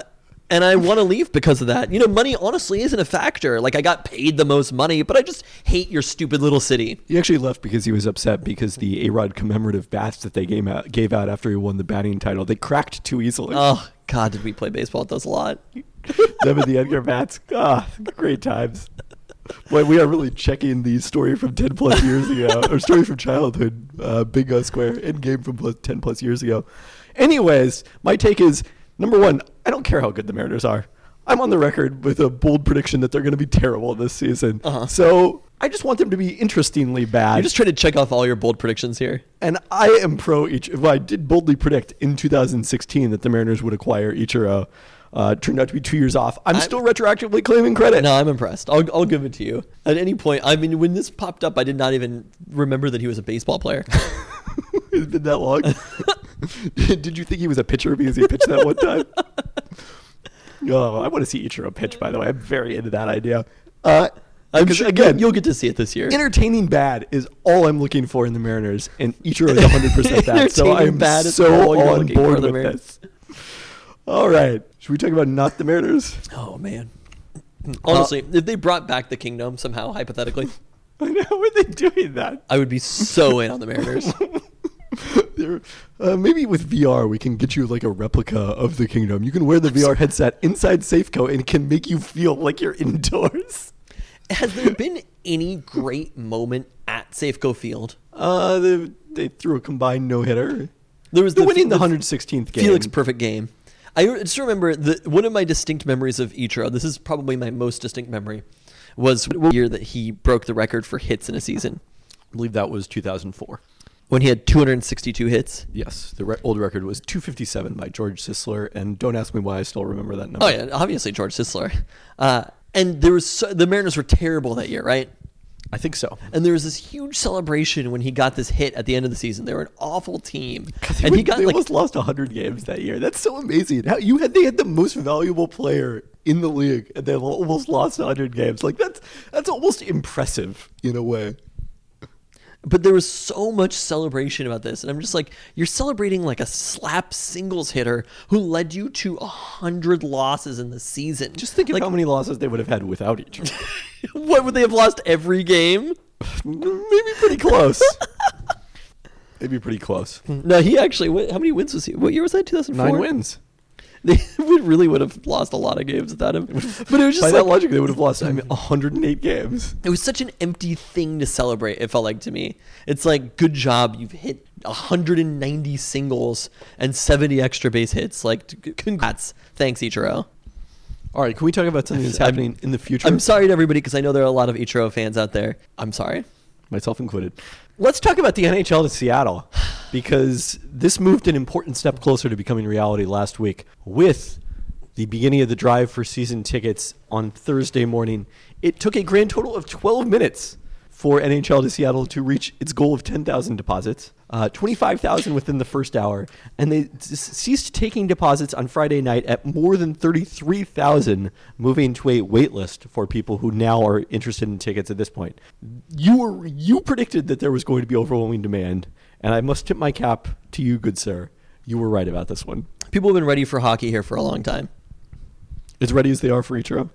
And I want to leave because of that. You know, money honestly isn't a factor. Like, I got paid the most money, but I just hate your stupid little city. He actually left because he was upset because the A-Rod commemorative bats that they gave out, gave out after he won the batting title, they cracked too easily. Oh, God, did we play baseball at those a lot? Them and the Edgar bats. Ah, great times. Boy, we are really checking the story from ten plus years ago, or story from childhood, uh, Bingo Square, in game from plus, ten plus years ago. Anyways, my take is, number one, I don't care how good the Mariners are. I'm on the record with a bold prediction that they're going to be terrible this season. Uh-huh. So I just want them to be interestingly bad. You're just trying to check off all your bold predictions here. And I am pro each. Well, I did boldly predict in two thousand sixteen that the Mariners would acquire Ichiro. Uh, turned out to be two years off. I'm, I'm still retroactively claiming credit. No, I'm impressed. I'll, I'll give it to you. At any point, I mean, when this popped up, I did not even remember that he was a baseball player. It's been that long. Did you think he was a pitcher because he pitched that one time? Oh, I want to see Ichiro pitch, by the way. I'm very into that idea. Uh, I'm because, sure again, you'll get to see it this year. Entertaining bad is all I'm looking for in the Mariners, and Ichiro is one hundred percent that. So Entertaining I'm bad is so all you're on looking for board in the with Mariners. this. All right. Should we talk about not the Mariners? Oh, man. Honestly, uh, if they brought back the Kingdom somehow, hypothetically, I know. How are they doing that? I would be so in on the Mariners. Uh, maybe with V R, we can get you like a replica of the Kingdom. You can wear the V R headset inside Safeco, and it can make you feel like you're indoors. Has there been any great moment at Safeco Field? Uh, they, they threw a combined no-hitter. There was They're the, winning the the one hundred sixteenth game. Felix perfect game. I just remember the one of my distinct memories of Ichiro. This is probably my most distinct memory. Was the year that he broke the record for hits in a season. I believe that was two thousand four. When he had two hundred sixty-two hits. Yes, the re- old record was two fifty-seven by George Sisler, and don't ask me why I still remember that number. Oh yeah, obviously George Sisler. Uh, and there was so, the Mariners were terrible that year, right? I think so. And there was this huge celebration when he got this hit at the end of the season. They were an awful team, They and would, he got they like almost lost one hundred games that year. That's so amazing. How you had they had the most valuable player in the league, and they almost lost one hundred games. Like that's that's almost impressive in a way. But there was so much celebration about this. And I'm just like, you're celebrating like a slap singles hitter who led you to one hundred losses in the season. Just think of like, how many losses they would have had without each other. What, would they have lost every game? Maybe pretty close. Maybe pretty close. No, he actually, what, how many wins was he? What year was that, two thousand four? Nine wins. They would really would have lost a lot of games without him. But it was just By like, that logic, they would have lost I mean, one hundred eight games. it was such an empty thing to celebrate, it felt like to me. It's like, good job, you've hit one hundred ninety singles and seventy extra base hits. Like, congrats. Thanks, Ichiro. All right, can we talk about something that's I'm- happening in the future? I'm sorry to everybody because I know there are a lot of Ichiro fans out there. I'm sorry. Myself included. Let's talk about the N H L to Seattle, because this moved an important step closer to becoming reality last week with the beginning of the drive for season tickets on Thursday morning. It took a grand total of twelve minutes for N H L to Seattle to reach its goal of ten thousand deposits, uh, twenty-five thousand within the first hour, and they s- ceased taking deposits on Friday night at more than thirty-three thousand, moving to a wait list for people who now are interested in tickets at this point. You were you predicted that there was going to be overwhelming demand, and I must tip my cap to you, good sir. You were right about this one. People have been ready for hockey here for a long time. As ready as they are for Ichiro.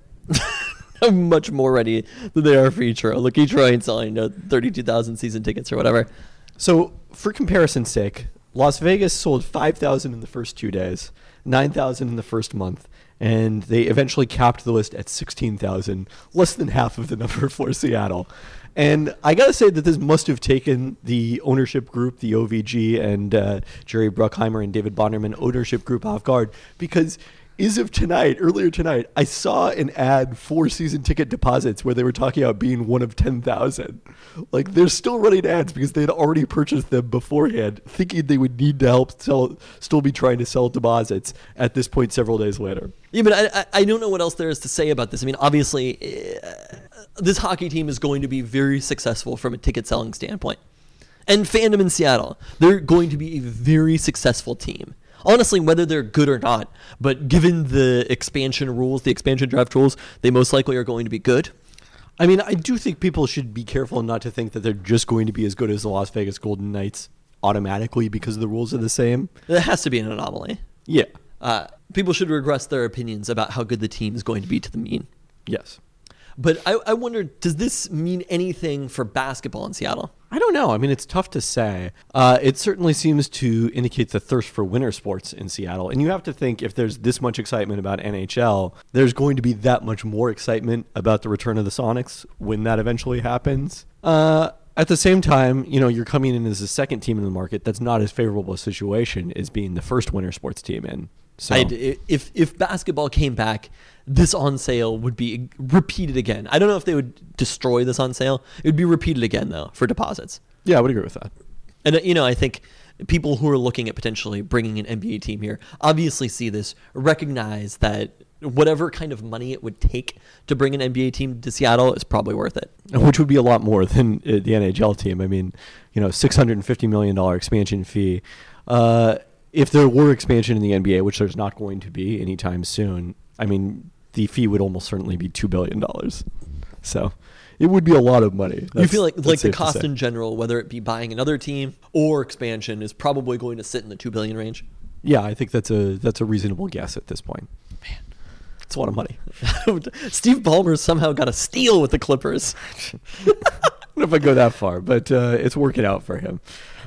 I'm much more ready than they are for Ichiro. Look, Ichiro ain't selling you know, thirty-two thousand season tickets or whatever. So, for comparison's sake, Las Vegas sold five thousand in the first two days, nine thousand in the first month, and they eventually capped the list at sixteen thousand, less than half of the number for Seattle. And I got to say that this must have taken the ownership group, the O V G, and uh, Jerry Bruckheimer and David Bonderman ownership group off guard, because as of tonight, earlier tonight, I saw an ad for season ticket deposits where they were talking about being one of ten thousand. Like, they're still running ads because they had already purchased them beforehand, thinking they would need to help sell, still be trying to sell deposits at this point several days later. Yeah, but I, I, I don't know what else there is to say about this. I mean, obviously, uh, this hockey team is going to be very successful from a ticket selling standpoint. And fandom in Seattle, they're going to be a very successful team. Honestly, whether they're good or not, but given the expansion rules, the expansion draft rules, they most likely are going to be good. I mean, I do think people should be careful not to think that they're just going to be as good as the Las Vegas Golden Knights automatically because the rules are the same. That has to be an anomaly. Yeah. Uh, people should regress their opinions about how good the team is going to be to the mean. Yes. But I, I wonder, does this mean anything for basketball in Seattle? I don't know. I mean, it's tough to say. Uh, it certainly seems to indicate the thirst for winter sports in Seattle. And you have to think if there's this much excitement about N H L, there's going to be that much more excitement about the return of the Sonics when that eventually happens. Uh, at the same time, you know, you're coming in as the second team in the market. That's not as favorable a situation as being the first winter sports team in. So I'd, if if basketball came back, this on sale would be repeated again. I don't know if they would destroy this on sale. It would be repeated again, though, for deposits. yeah, I would agree with that. And, uh, you know, I think people who are looking at potentially bringing an N B A team here obviously see this, recognize that whatever kind of money it would take to bring an N B A team to Seattle is probably worth it. Which would be a lot more than uh, the N H L team. I mean, you know, six hundred fifty million dollars expansion fee. Uh, if there were expansion in the N B A, which there's not going to be anytime soon, I mean, the fee would almost certainly be two billion dollars. So it would be a lot of money. You That's- feel like that's like the safe to cost say. in general, whether it be buying another team or expansion, is probably going to sit in the two billion range. Yeah, I think that's a that's a reasonable guess at this point. Man, It's a lot of money. Steve Ballmer somehow got a steal with the Clippers. I don't know if I go that far, but uh, it's working out for him.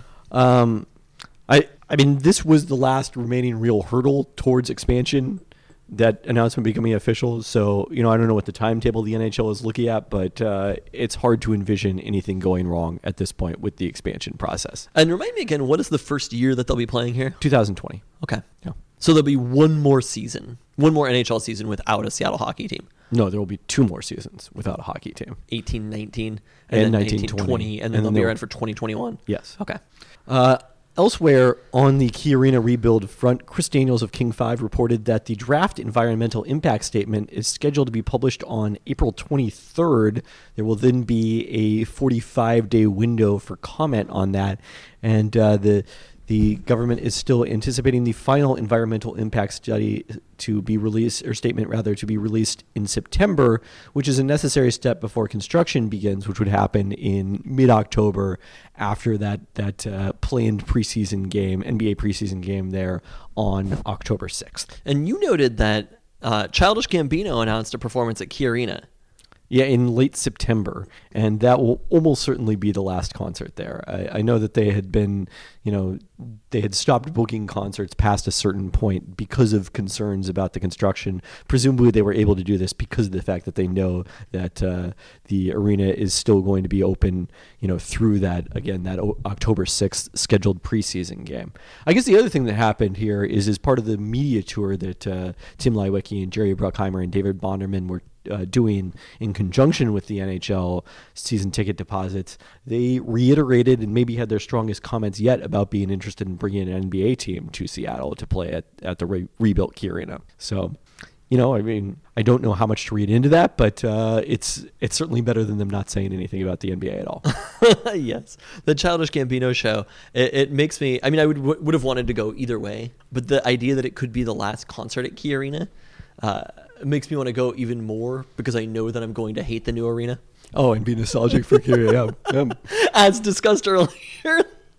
Um, I I mean, this was the last remaining real hurdle towards expansion, that announcement becoming official. So, you know, I don't know what the timetable the N H L is looking at, but uh, it's hard to envision anything going wrong at this point with the expansion process. And remind me again, what is the first year that they'll be playing here? twenty twenty. Okay. Yeah. So there'll be one more season, one more N H L season without a Seattle hockey team. No, there will be two more seasons without a hockey team. eighteen nineteen And and, then nineteen nineteen twenty. twenty, and then And they'll then be they'll- around for twenty twenty-one. Yes. Okay. Uh, elsewhere on the Key Arena rebuild front, Chris Daniels of King five reported that the draft environmental impact statement is scheduled to be published on April twenty-third. There will then be a forty-five day window for comment on that, and uh, the the government is still anticipating the final environmental impact study to be released, or statement rather, to be released in September, which is a necessary step before construction begins, which would happen in mid-October after that that uh, planned preseason game, N B A preseason game there on October sixth. And you noted that uh, Childish Gambino announced a performance at Key Arena. Yeah, in late September, and that will almost certainly be the last concert there. I, I know that they had been, you know, they had stopped booking concerts past a certain point because of concerns about the construction. Presumably, they were able to do this because of the fact that they know that uh, the arena is still going to be open, you know, through that, again, that o- October sixth scheduled preseason game. I guess the other thing that happened here is as part of the media tour that uh, Tim Leiweke and Jerry Bruckheimer and David Bonderman were Uh, doing in conjunction with the N H L season ticket deposits, they reiterated and maybe had their strongest comments yet about being interested in bringing an N B A team to Seattle to play at, at the re- rebuilt Key Arena. So, you know, I mean, I don't know how much to read into that, but uh, it's it's certainly better than them not saying anything about the N B A at all. Yes, the Childish Gambino show. It, it makes me. I mean, I would would have wanted to go either way, but the idea that it could be the last concert at Key Arena uh, makes me want to go even more because I know that I'm going to hate the new arena. Oh, and be nostalgic for Key Arena. Yeah. yeah. As discussed earlier.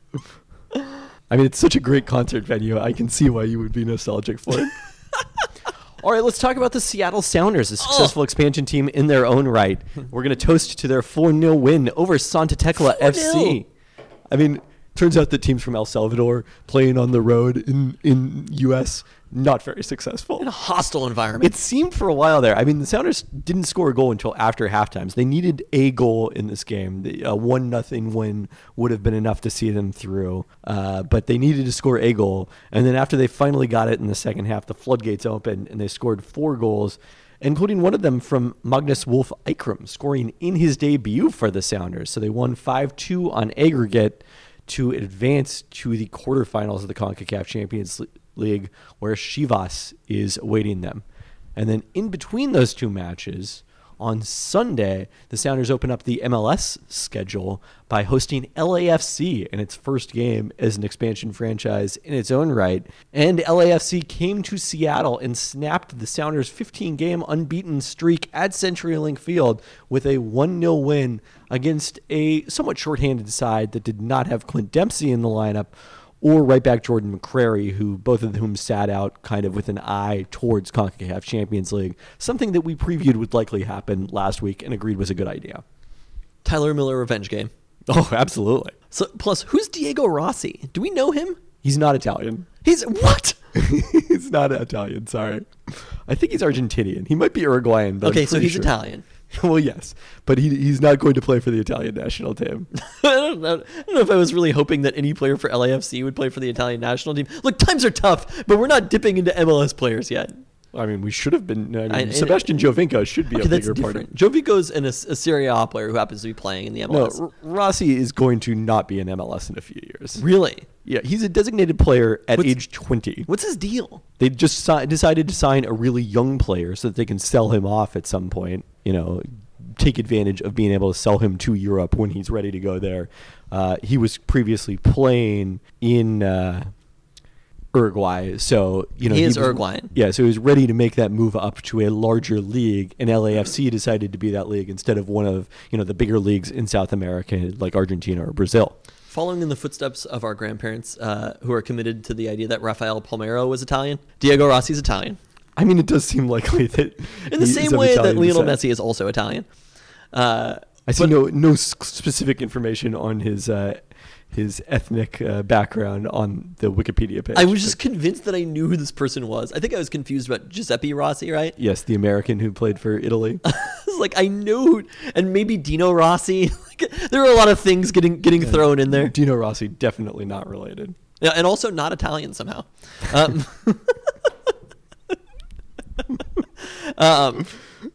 I mean, it's such a great concert venue. I can see why you would be nostalgic for it. All right, let's talk about the Seattle Sounders, a successful Oh. expansion team in their own right. We're going to toast to their four nil win over Santa Tecla F C. I mean, turns out that teams from El Salvador playing on the road in, in U S, not very successful. In a hostile environment. It seemed for a while there. I mean, the Sounders didn't score a goal until after halftime. So they needed a goal in this game. The uh, one nothing win would have been enough to see them through. Uh, but they needed to score a goal. And then after they finally got it in the second half, the floodgates opened and they scored four goals, including one of them from Magnus Wolf Eikram, scoring in his debut for the Sounders. So they won five two on aggregate to advance to the quarterfinals of the CONCACAF Champions League, where Chivas is awaiting them. And then in between those two matches, on Sunday, the Sounders open up the M L S schedule by hosting L A F C in its first game as an expansion franchise in its own right. And L A F C came to Seattle and snapped the Sounders' fifteen game unbeaten streak at CenturyLink Field with a one nil win against a somewhat shorthanded side that did not have Clint Dempsey in the lineup or right back Jordan McCrary, who both of whom sat out kind of with an eye towards CONCACAF Champions League, something that we previewed would likely happen last week and agreed was a good idea. Tyler Miller revenge game. Oh, absolutely. So plus, who's Diego Rossi? Do we know him? He's not Italian. He's what? He's not Italian, sorry. I think he's Argentinian. He might be Uruguayan, but Okay, I'm so pretty he's sure. Italian. Well, yes, but he he's not going to play for the Italian national team. I don't know. I don't know if I was really hoping that any player for L A F C would play for the Italian national team. Look, times are tough, but we're not dipping into M L S players yet. I mean, we should have been. I mean, I- and- Sebastian Jovinko should be Okay, a that's bigger part of different. Jovico's an, a, a Serie A player who happens to be playing in the M L No, S. R- Rossi is going to not be in M L S in a few years. Really? Yeah, he's a designated player at What's- age twenty. What's his deal? They just si- decided to sign a really young player so that they can sell him off at some point. You know, take advantage of being able to sell him to Europe when he's ready to go there. Uh, he was previously playing in uh, Uruguay, so you know He is was- Uruguayan. Yeah, so he was ready to make that move up to a larger league, and L A F C decided to be that league instead of one of you know the bigger leagues in South America like Argentina or Brazil. Following in the footsteps of our grandparents, uh, who are committed to the idea that Rafael Palmeiro was Italian, Diego Rossi's Italian. I mean, it does seem likely that In the he same is of way that Italian Lionel descent. Messi is also Italian. Uh, I see but- no no s- specific information on his uh, his ethnic uh, background on the Wikipedia page. I was just convinced that I knew who this person was. I think I was confused about Giuseppe Rossi, right? Yes, the American who played for Italy. I was like, I knew, who- and maybe Dino Rossi. Like, there were a lot of things getting getting thrown in there. Dino Rossi, definitely not related. Yeah, and also not Italian somehow. Um, um,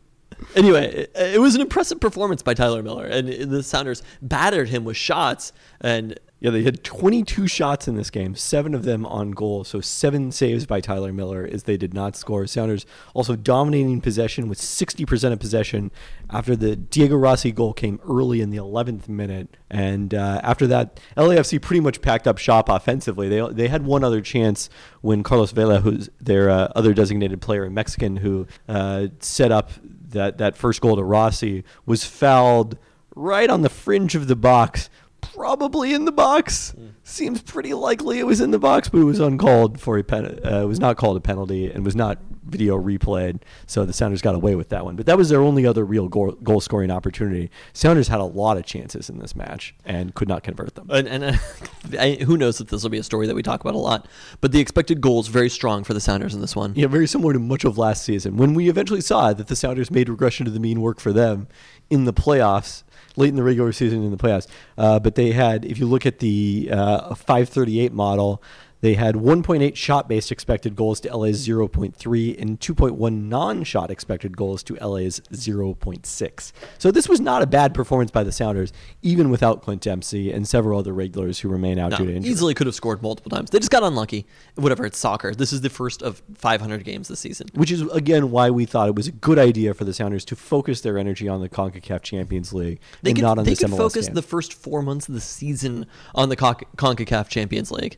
anyway, it, it was an impressive performance by Tyler Miller, and the Sounders battered him with shots. And Yeah, they had twenty-two shots in this game, seven of them on goal, so seven saves by Tyler Miller as they did not score. Sounders also dominating possession with sixty percent of possession after the Diego Rossi goal came early in the eleventh minute. And uh, after that, L A F C pretty much packed up shop offensively. They they had one other chance when Carlos Vela, who's their uh, other designated player, a Mexican who uh, set up that, that first goal to Rossi, was fouled right on the fringe of the box. Probably in the box. Mm. Seems pretty likely it was in the box, but it was uncalled for a pen. Uh, it was not called a penalty and was not video replayed. So the Sounders got away with that one. But that was their only other real goal, goal scoring opportunity. Sounders had a lot of chances in this match and could not convert them. and, and uh, I, who knows if this will be a story that we talk about a lot. But the expected goal is very strong for the Sounders in this one. Yeah, very similar to much of last season when we eventually saw that the Sounders made regression to the mean work for them in the playoffs. Late in the regular season in the playoffs. Uh, but they had, if you look at the uh, five thirty-eight model, they had one point eight shot-based expected goals to L A's zero point three and two point one non-shot expected goals to L A's zero point six. So this was not a bad performance by the Sounders, even without Clint Dempsey and several other regulars who remain out No, due to injury. easily could have scored multiple times. They just got unlucky. Whatever, it's soccer. This is the first of five hundred games this season. Which is, again, why we thought it was a good idea for the Sounders to focus their energy on the CONCACAF Champions League They and could, not on they this could M L S focus game. the first four months of the season on the Con- CONCACAF Champions League.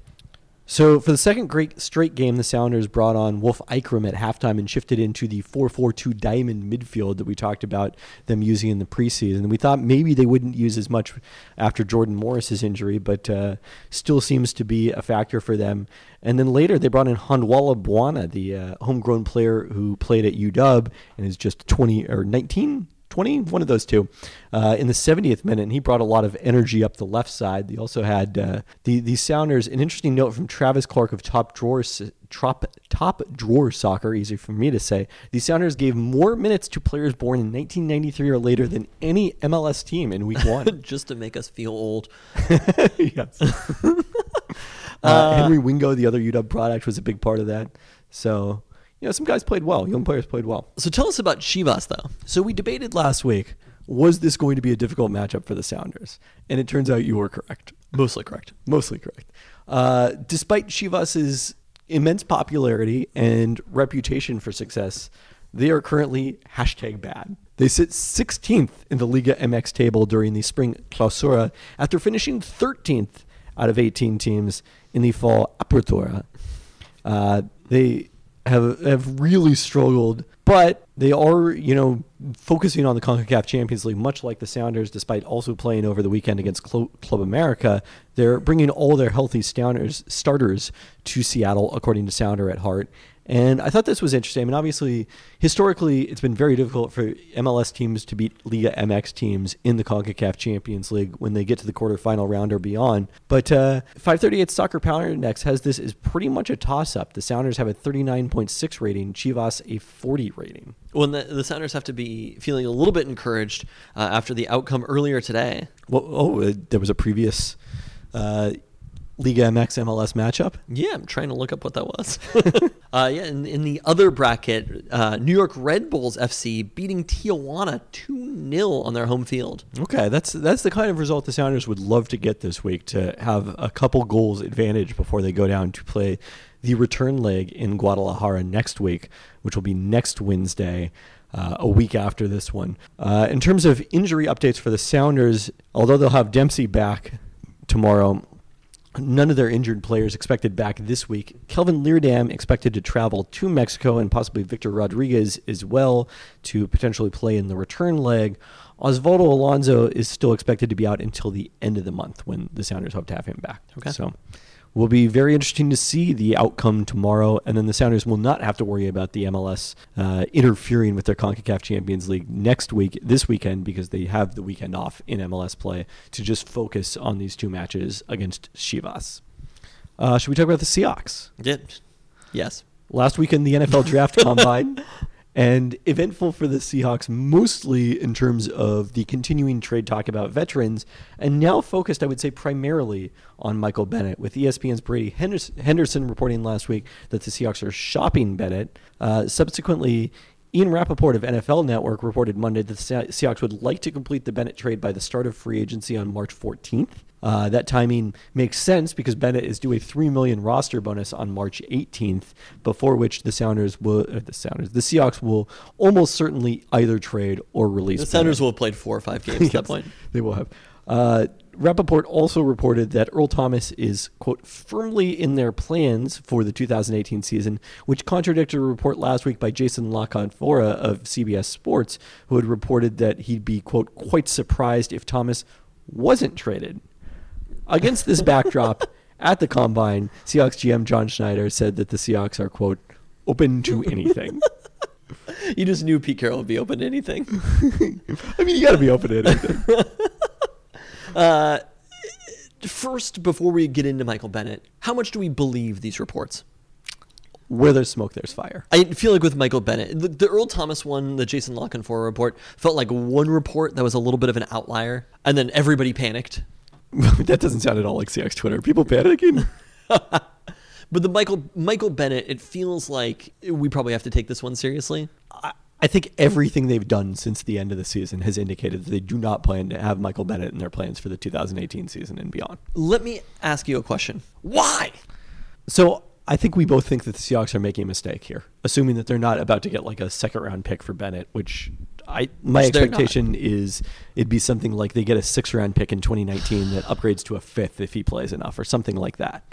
So for the second great straight game, the Sounders brought on Wolf Eichram at halftime and shifted into the four four two diamond midfield that we talked about them using in the preseason. We thought maybe they wouldn't use as much after Jordan Morris's injury, but uh, still seems to be a factor for them. And then later they brought in Handwala Buana, the uh, homegrown player who played at U W and is just twenty or nineteen. twenty, one of those two, uh, in the seventieth minute, and he brought a lot of energy up the left side. They also had uh, the the Sounders. An interesting note from Travis Clark of Top Drawer Top, Top Drawer Soccer, easy for me to say. The Sounders gave more minutes to players born in nineteen ninety-three or later than any M L S team in Week One. Just to make us feel old. Yes. uh, Henry Wingo, the other U W product, was a big part of that. So. You know, some guys played well. Young players played well. So tell us about Chivas, though. So we debated last week, was this going to be a difficult matchup for the Sounders? And it turns out you were correct. Mostly correct. Mostly correct. Uh, despite Chivas' immense popularity and reputation for success, they are currently hashtag bad. They sit sixteenth in the Liga M X table during the spring clausura after finishing thirteenth out of eighteen teams in the fall apertura. Uh, they... have have really struggled, but they are, you know, focusing on the CONCACAF Champions League, much like the Sounders, despite also playing over the weekend against Cl- Club America, they're bringing all their healthy Sounders starters to Seattle, according to Sounder at Heart. And I thought this was interesting. I mean, obviously, historically, it's been very difficult for M L S teams to beat Liga M X teams in the CONCACAF Champions League when they get to the quarterfinal round or beyond. But uh, five thirty-eight Soccer Power Index has this as pretty much a toss-up. The Sounders have a thirty-nine point six rating, Chivas a forty rating. Well, and the, the Sounders have to be feeling a little bit encouraged uh, after the outcome earlier today. Well, oh, uh, there was a previous uh, Liga M X M L S matchup? Yeah, I'm trying to look up what that was. uh, yeah, in, in the other bracket, uh, New York Red Bulls F C beating Tijuana two nil on their home field. Okay, that's that's the kind of result the Sounders would love to get this week, to have a couple goals advantage before they go down to play the return leg in Guadalajara next week, which will be next Wednesday, uh, a week after this one. Uh, in terms of injury updates for the Sounders, although they'll have Dempsey back tomorrow, none of their injured players expected back this week. Kelvin Leerdam expected to travel to Mexico, and possibly Victor Rodriguez as well, to potentially play in the return leg. Osvaldo Alonso is still expected to be out until the end of the month, when the Sounders hope to have him back. Okay. So will be very interesting to see the outcome tomorrow, and then the Sounders will not have to worry about the M L S uh, interfering with their CONCACAF Champions League next week, this weekend, because they have the weekend off in M L S play to just focus on these two matches against Chivas. Uh, should we talk about the Seahawks? Yeah. Yes. Last weekend, the N F L Draft Combine, and eventful for the Seahawks, mostly in terms of the continuing trade talk about veterans, and now focused, I would say, primarily on Michael Bennett, with E S P N's Brady Henderson reporting last week that the Seahawks are shopping Bennett. Uh, subsequently, Ian Rappaport of N F L Network reported Monday that the Seahawks would like to complete the Bennett trade by the start of free agency on March fourteenth. Uh, that timing makes sense because Bennett is due a three million dollars roster bonus on March eighteenth, before which the Sounders will, uh, the Sounders, the Seahawks will almost certainly either trade or release The Sounders Bennett. will have played four or five games at that point. They will have. Uh, Rappaport also reported that Earl Thomas is, quote, firmly in their plans for the two thousand eighteen season, which contradicted a report last week by Jason LaConfora of C B S Sports, who had reported that he'd be, quote, quite surprised if Thomas wasn't traded. Against this backdrop, at the Combine, Seahawks G M John Schneider said that the Seahawks are, quote, open to anything. You just knew Pete Carroll would be open to anything. I mean, you got to be open to anything. Uh, first, before we get into Michael Bennett, how much do we believe these reports? Where there's smoke, there's fire. I feel like with Michael Bennett, the, the Earl Thomas one, the Jason LaConfora report, felt like one report that was a little bit of an outlier, and then everybody panicked. That doesn't sound at all like Seahawks Twitter. People panicking. But the Michael Michael Bennett, it feels like we probably have to take this one seriously. I, I think everything they've done since the end of the season has indicated that they do not plan to have Michael Bennett in their plans for the two thousand eighteen season and beyond. Let me ask you a question. Why? So I think we both think that the Seahawks are making a mistake here, assuming that they're not about to get like a second round pick for Bennett, which I my Which they're expectation is it'd be something like they get a six round pick in twenty nineteen that upgrades to a fifth if he plays enough or something like that.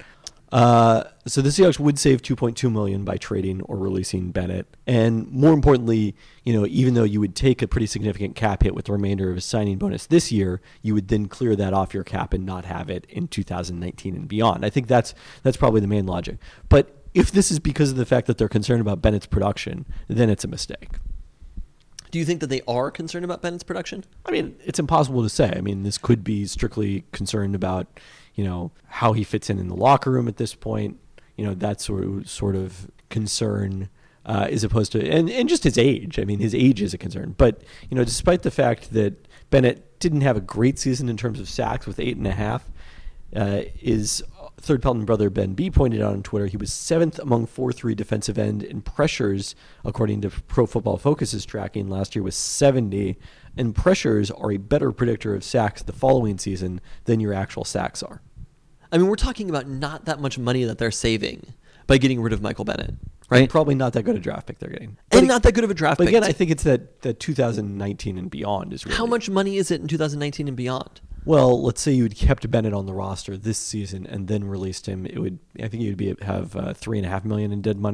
Uh, so the Seahawks would save two point two million dollars by trading or releasing Bennett. And more importantly, you know, even though you would take a pretty significant cap hit with the remainder of his signing bonus this year, you would then clear that off your cap and not have it in two thousand nineteen and beyond. I think that's that's probably the main logic. But if this is because of the fact that they're concerned about Bennett's production, then it's a mistake. Do you think that they are concerned about Bennett's production? I mean, it's impossible to say. I mean, this could be strictly concerned about, you know, how he fits in in the locker room at this point, you know, that sort of, sort of concern, uh, as opposed to, and, and just his age. I mean, his age is a concern. But, you know, despite the fact that Bennett didn't have a great season in terms of sacks with eight and a half, uh, is third Pelton brother Ben B pointed out on Twitter, he was seventh among four three defensive end in pressures, according to Pro Football Focus's tracking. Last year was seventy, and pressures are a better predictor of sacks the following season than your actual sacks are. I mean, we're talking about not that much money that they're saving by getting rid of Michael Bennett, right? And probably not that good a draft pick they're getting. And But not that good of a draft But pick. again, I think it's that, that two thousand nineteen and beyond is really... How much money is it in two thousand nineteen and beyond? Well, let's say you'd kept Bennett on the roster this season and then released him. It would, I think you'd be have uh, three and a half million in dead money in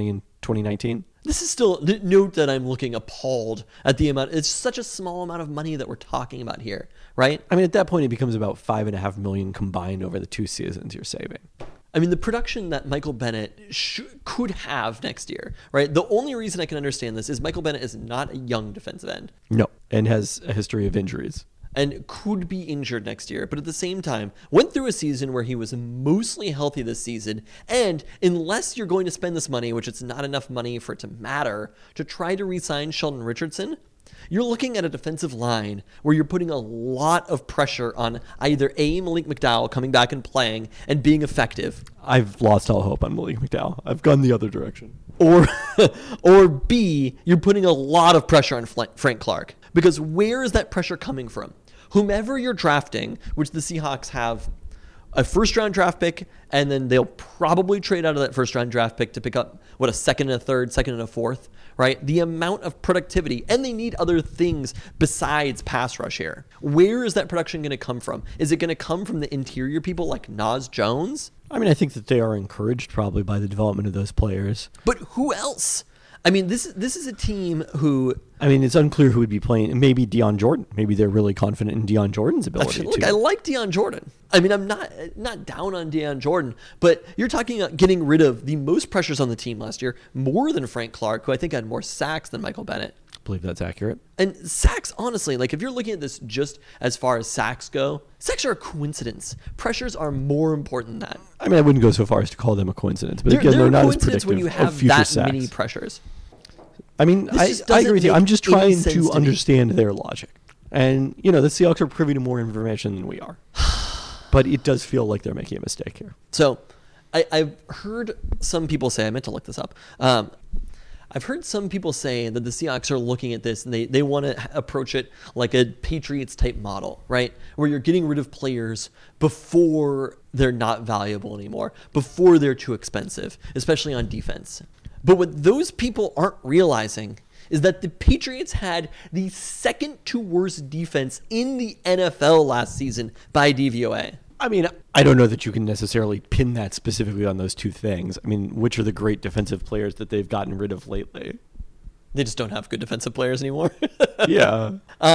twenty nineteen. This is still, note that I'm looking appalled at the amount. It's such a small amount of money that we're talking about here, right? I mean, at that point, it becomes about five and a half million combined over the two seasons you're saving. I mean, the production that Michael Bennett sh- could have next year, right? The only reason I can understand this is Michael Bennett is not a young defensive end. No, and has a history of injuries. And could be injured next year, but at the same time, went through a season where he was mostly healthy this season, and unless you're going to spend this money, which it's not enough money for it to matter, to try to re-sign Sheldon Richardson, you're looking at a defensive line where you're putting a lot of pressure on either A, Malik McDowell coming back and playing and being effective. I've lost all hope on Malik McDowell. I've gone the other direction. Or, or B, you're putting a lot of pressure on Frank Clark. Because where is that pressure coming from? Whomever you're drafting, which the Seahawks have a first-round draft pick, and then they'll probably trade out of that first-round draft pick to pick up, what, a second and a third, second and a fourth, right? The amount of productivity, and they need other things besides pass rush here. Where is that production going to come from? Is it going to come from the interior people like Naz Jones? I mean, I think that they are encouraged probably by the development of those players. But who else? I mean, this this is a team who... I mean, it's unclear who would be playing. Maybe Deion Jordan. Maybe they're really confident in Deion Jordan's ability Actually, look, to. I like Deion Jordan. I mean, I'm not not down on Deion Jordan, but you're talking about getting rid of the most pressures on the team last year, more than Frank Clark, who I think had more sacks than Michael Bennett. I believe that's accurate. And sacks, honestly, like if you're looking at this just as far as sacks go, sacks are a coincidence. Pressures are more important than that. I mean, I wouldn't go so far as to call them a coincidence, but They're, again, they're, they're a not as coincidence predictive when you of have future that sacks. many pressures. I mean, This I, just I agree with doesn't you. I'm make just any trying sense to to me. understand their logic. And, you know, the Seahawks are privy to more information than we are. But it does feel like they're making a mistake here. So I, I've heard some people say, I meant to look this up. Um, I've heard some people say that the Seahawks are looking at this and they, they want to approach it like a Patriots type model, right? Where you're getting rid of players before they're not valuable anymore, before they're too expensive, especially on defense. But what those people aren't realizing is that the Patriots had the second to worst defense in the N F L last season by D V O A. I mean, I don't know that you can necessarily pin that specifically on those two things. I mean, which are the great defensive players that they've gotten rid of lately? They just don't have good defensive players anymore. Yeah.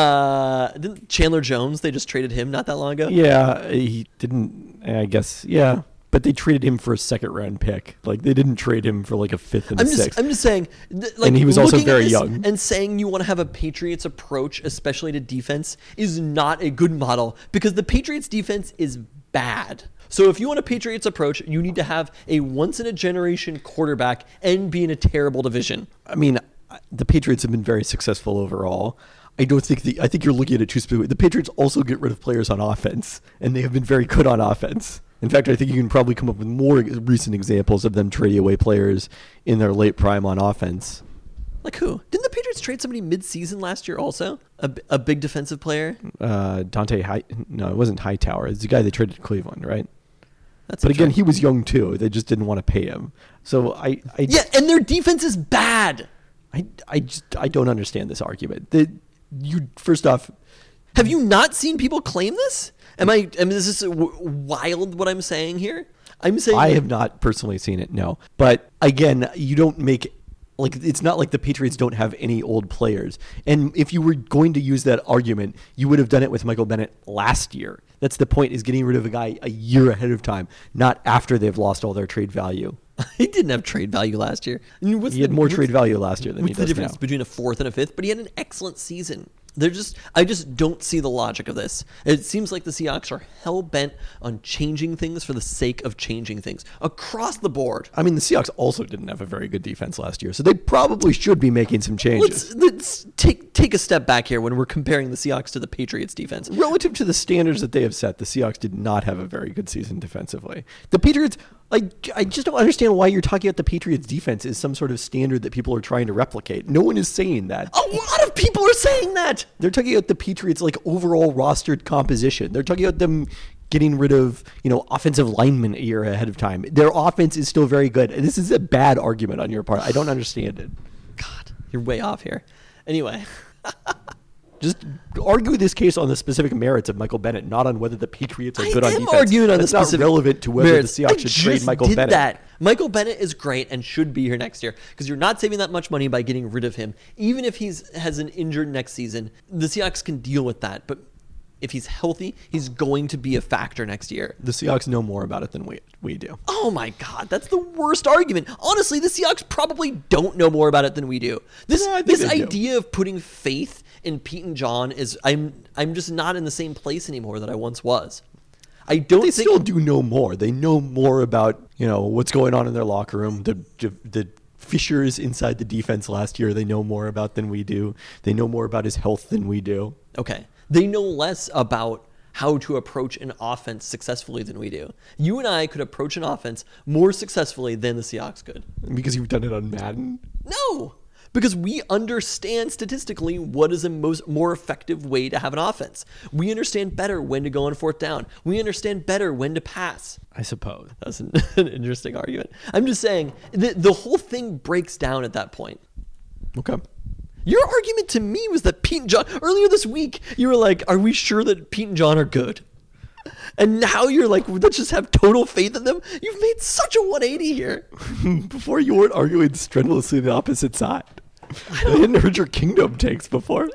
Uh, didn't Chandler Jones, they just traded him not that long ago? Yeah, he didn't, I guess, yeah. But they traded him for a second round pick. Like, they didn't trade him for like a fifth and I'm a just, sixth. I'm just saying, th- like, And he was also looking at very this young. And saying you want to have a Patriots approach, especially to defense, is not a good model because the Patriots defense is bad. So if you want a Patriots approach, you need to have a once in a generation quarterback and be in a terrible division. I mean, the Patriots have been very successful overall. I don't think the, I think you're looking at it too specifically. The Patriots also get rid of players on offense, and they have been very good on offense. In fact, I think you can probably come up with more recent examples of them trading away players in their late prime on offense. Like who? Didn't the Patriots trade somebody mid-season last year also? A, a big defensive player? Uh, Dante High, no, it wasn't Hightower. It's the guy they traded to Cleveland, right? That's But a again, trade. he was young too. They just didn't want to pay him. So I, I Yeah, and their defense is bad. I, I just I don't understand this argument. The, you first off, Have you not seen people claim this? Am I? I mean, is this w- wild what I'm saying here? I'm saying I have not personally seen it, no. But again, you don't make, like, it's not like the Patriots don't have any old players. And if you were going to use that argument, you would have done it with Michael Bennett last year. That's the point, is getting rid of a guy a year ahead of time, not after they've lost all their trade value. he didn't have trade value last year. I mean, what's He had the- more what's- trade value last year than he What's the does difference now. between a fourth and a fifth? But he had an excellent season. They're just, I just don't see the logic of this. It seems like the Seahawks are hell bent on changing things for the sake of changing things across the board. I mean, the Seahawks also didn't have a very good defense last year, so they probably should be making some changes. Let's, let's take take a step back here when we're comparing the Seahawks to the Patriots defense. Relative to the standards that they have set, the Seahawks did not have a very good season defensively. The Patriots, like, I just don't understand why you're talking about the Patriots defense as some sort of standard that people are trying to replicate. No one is saying that. A lot of people are saying that. They're talking about the Patriots, like, overall rostered composition. They're talking about them getting rid of, you know, offensive linemen a year ahead of time. Their offense is still very good. This is a bad argument on your part. I don't understand it. God, you're way off here. Anyway. Just argue this case on the specific merits of Michael Bennett, not on whether the Patriots are I good on am defense. arguing on That's the specific not relevant to whether merits. the Seahawks I should just trade Michael did Bennett. That. Michael Bennett is great and should be here next year because you're not saving that much money by getting rid of him. Even if he's has an injured next season, the Seahawks can deal with that. But if he's healthy, he's going to be a factor next year. The Seahawks know more about it than we we do. Oh my God, that's the worst argument. Honestly, the Seahawks probably don't know more about it than we do. This Yeah, I think this they do. idea of putting faith in Pete and John is I'm I'm just not in the same place anymore that I once was. I don't They think still do know more. They know more about, you know, what's going on in their locker room, the the fissures inside the defense last year. They know more about than we do. They know more about his health than we do. Okay. They know less about how to approach an offense successfully than we do. You and I could approach an offense more successfully than the Seahawks could. Because you've done it on Madden. No, because we understand statistically what is a most more effective way to have an offense. We understand better when to go on fourth down. We understand better when to pass. I suppose. That's an, an interesting argument. I'm just saying the, the whole thing breaks down at that point. Okay. Your argument to me was that Pete and John, earlier this week, you were like, are we sure that Pete and John are good? And now you're like, let's just have total faith in them. You've made such a one eighty here. Before you weren't arguing strenuously the opposite side. I hadn't heard your kingdom takes before.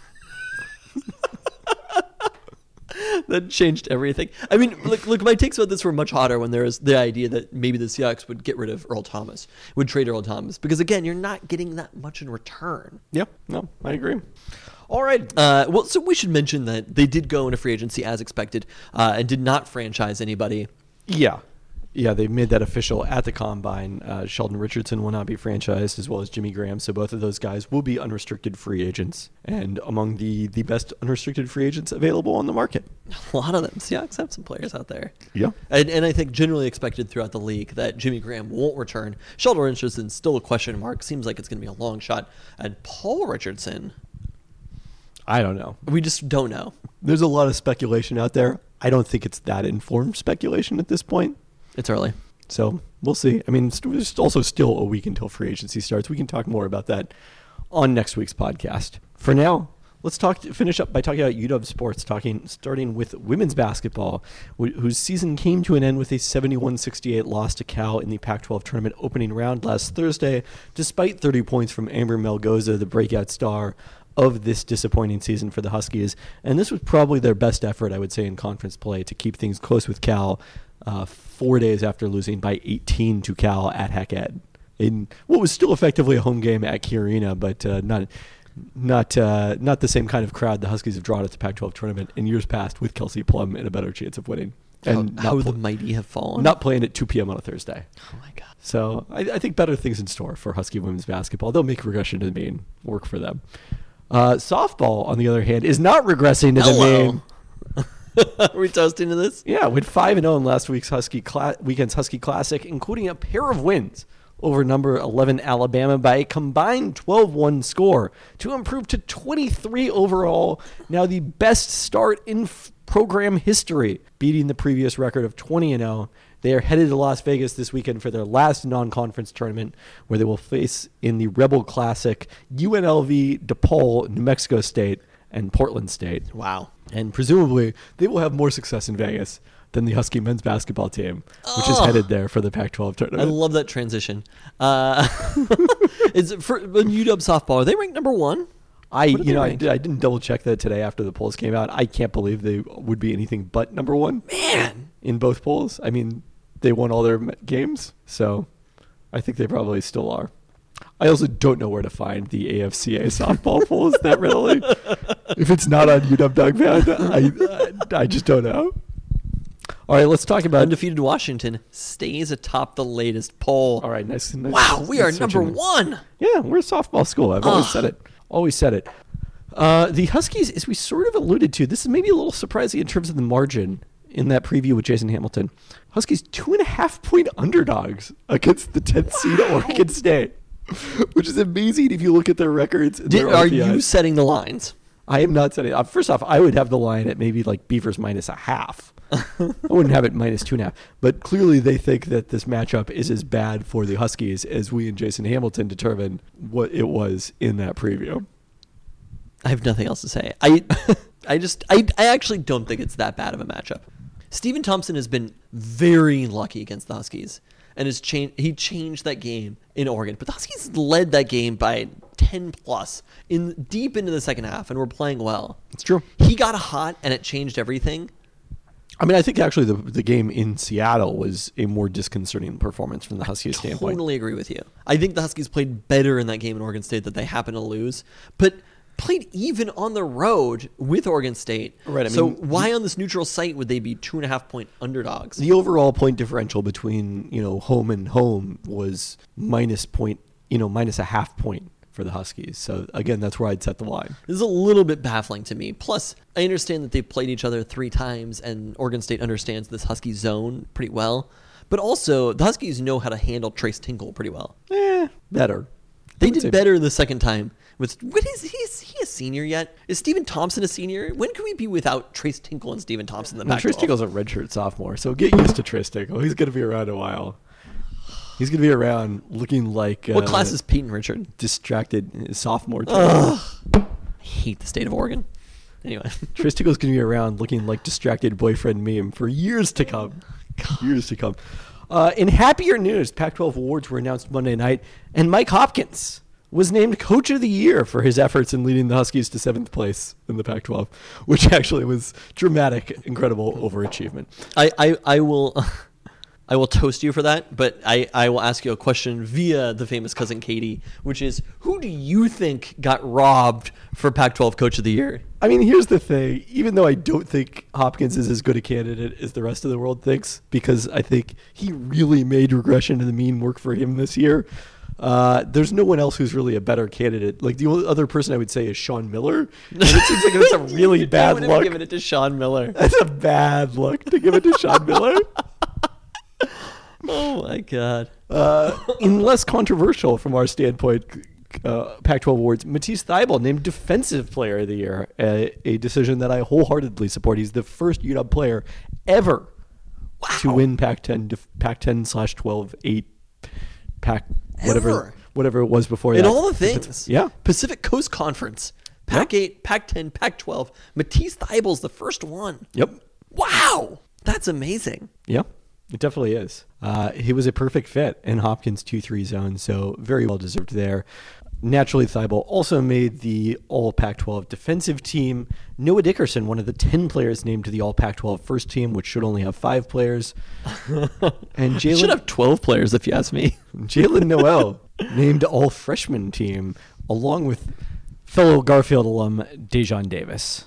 That changed everything. I mean, look, look, my takes about this were much hotter when there was the idea that maybe the Seahawks would get rid of Earl Thomas, would trade Earl Thomas. Because again, you're not getting that much in return. Yeah, no, I agree. All right. Uh, well, so we should mention that they did go into free agency as expected uh, and did not franchise anybody. Yeah. Yeah, they made that official at the Combine. Uh, Sheldon Richardson will not be franchised, as well as Jimmy Graham. So both of those guys will be unrestricted free agents and among the, the best unrestricted free agents available on the market. A lot of them. Seahawks have some players out there. Yeah. And, and I think generally expected throughout the league that Jimmy Graham won't return. Sheldon Richardson's still a question mark. Seems like it's going to be a long shot. And Paul Richardson, I don't know. we just don't know. There's a lot of speculation out there. I don't think it's that informed speculation at this point. It's early. So we'll see. I mean, it's- there's also still a week until free agency starts. We can talk more about that on next week's podcast. For now, let's talk. Finish up by talking about U W sports. Talking starting with women's basketball, wh- whose season came to an end with a seventy-one sixty-eight loss to Cal in the Pac twelve tournament opening round last Thursday, despite thirty points from Amber Melgoza, the breakout star of this disappointing season for the Huskies. And this was probably their best effort, I would say, in conference play to keep things close with Cal. Uh, four days after losing by eighteen to Cal at Heck Ed, in what was still effectively a home game at Key Arena, but uh, not not uh, not the same kind of crowd the Huskies have drawn at the Pac twelve tournament in years past, with Kelsey Plum in a better chance of winning. And how how not, the pl- mighty have fallen. not playing at two p.m. on a Thursday. Oh my God. So I, I think better things in store for Husky women's basketball. They'll make regression to the mean work for them. Uh, softball, on the other hand, is not regressing to the Hello. mean. Are we toasting to this? Yeah, went five and zero in last week's Husky Cla- weekend's Husky Classic, including a pair of wins over number eleven Alabama by a combined twelve one score to improve to twenty-three overall. Now the best start in f- program history, beating the previous record of twenty and zero. They are headed to Las Vegas this weekend for their last non-conference tournament, where they will face in the Rebel Classic U N L V, DePaul, New Mexico State, and Portland State. Wow. And presumably, they will have more success in Vegas than the Husky men's basketball team, which is Oh. headed there for the Pac twelve I tournament. love that transition. Uh, is it for when U W softball? Are they ranked number one? I, What are you they know, I, ranked? did, I didn't double check that today after the polls came out. I can't believe they would be anything but number one Man, in both polls. I mean, they won all their m- games, so I think they probably still are. I also don't know where to find the A F C A softball polls that readily. If it's not on U W Dog Pound, I, I, I just don't know. All right, let's talk about. undefeated Washington stays atop the latest poll. All right, nice. nice Wow, we are nice number searching. one. Yeah, we're a softball school. I've always Ugh. said it. Always said it. Uh, the Huskies, as we sort of alluded to, this is maybe a little surprising in terms of the margin in that preview with Jason Hamilton. Huskies two and a half point underdogs against the tenth seed Oregon State, which is amazing if you look at their records. And Did, their are R P Is. you setting the lines? I am not setting. Uh, first off, I would have the line at maybe like Beavers minus a half. I wouldn't have it minus two and a half. But clearly, they think that this matchup is as bad for the Huskies as we and Jason Hamilton determined what it was in that preview. I have nothing else to say. I I just I I actually don't think it's that bad of a matchup. Stephen Thompson has been very lucky against the Huskies, and has changed. He changed that game in Oregon, but the Huskies led that game by ten plus in deep into the second half, and were playing well. It's true. He got hot, and it changed everything. I mean, I think actually the the game in Seattle was a more disconcerting performance from the Huskies standpoint. Totally agree with you. I think the Huskies played better in that game in Oregon State that they happened to lose, but played even on the road with Oregon State. Right. I so mean, why on this neutral site would they be two and a half point underdogs? The overall point differential between, you know, home and home was minus point, you know, minus a half point for the Huskies. So again, that's where I'd set the line. This is a little bit baffling to me. Plus, I understand that they've played each other three times, and Oregon State understands this Husky zone pretty well. But also, the Huskies know how to handle Trace Tinkle pretty well. Eh, better. They I would did say- better the second time. With what is he? Is he a senior yet? Is Stephen Thompson a senior? When can we be without Trace Tinkle and Stephen Thompson in the No, back? Trace Tinkle's a redshirt sophomore, so get used to Trace Tinkle. He's going to be around a while. He's going to be around looking like What uh, class is Peyton Richard? distracted sophomore. Too. I hate the state of Oregon. Anyway, Trace Tinkle's going to be around looking like distracted boyfriend meme for years to come. Years to come. Uh, in happier news, Pac twelve awards were announced Monday night, and Mike Hopkins was named Coach of the Year for his efforts in leading the Huskies to seventh place in the Pac twelve, which actually was dramatic, incredible overachievement. I, I, I will I will toast you for that, but I, I will ask you a question via the famous cousin Katie, which is, who do you think got robbed for Pac twelve Coach of the Year? I mean, here's the thing. Even though I don't think Hopkins is as good a candidate as the rest of the world thinks, because I think he really made regression to the mean work for him this year, Uh, there's no one else who's really a better candidate. Like, the only other person I would say is Sean Miller. And it seems like it's a really bad would have look. given it to Sean Miller. That's a bad look to give it to Sean Miller. Oh my God. Uh, in less controversial from our standpoint, uh, Pac twelve awards, Matisse Thybulle named Defensive Player of the Year, a, a decision that I wholeheartedly support. He's the first U W player ever Wow. to win Pac ten, def- Pac ten slash twelve, eight, Pac whatever Ever. whatever it was before In that. all the things. Yeah. Pacific Coast Conference. Pac eight, Pac ten, Pac twelve. Matisse Thybulle's the first one. Yep. Wow. That's amazing. Yeah, it definitely is. Uh, he was a perfect fit in Hopkins two three zone, so very well deserved there. Naturally, Thybulle also made the All Pac twelve defensive team. Noah Dickerson, one of the ten players named to the All Pac twelve first team, which should only have five players. And It should Jalen have twelve players, if you ask me. Jalen Noel named All Freshman team, along with fellow Garfield alum Dejon Davis,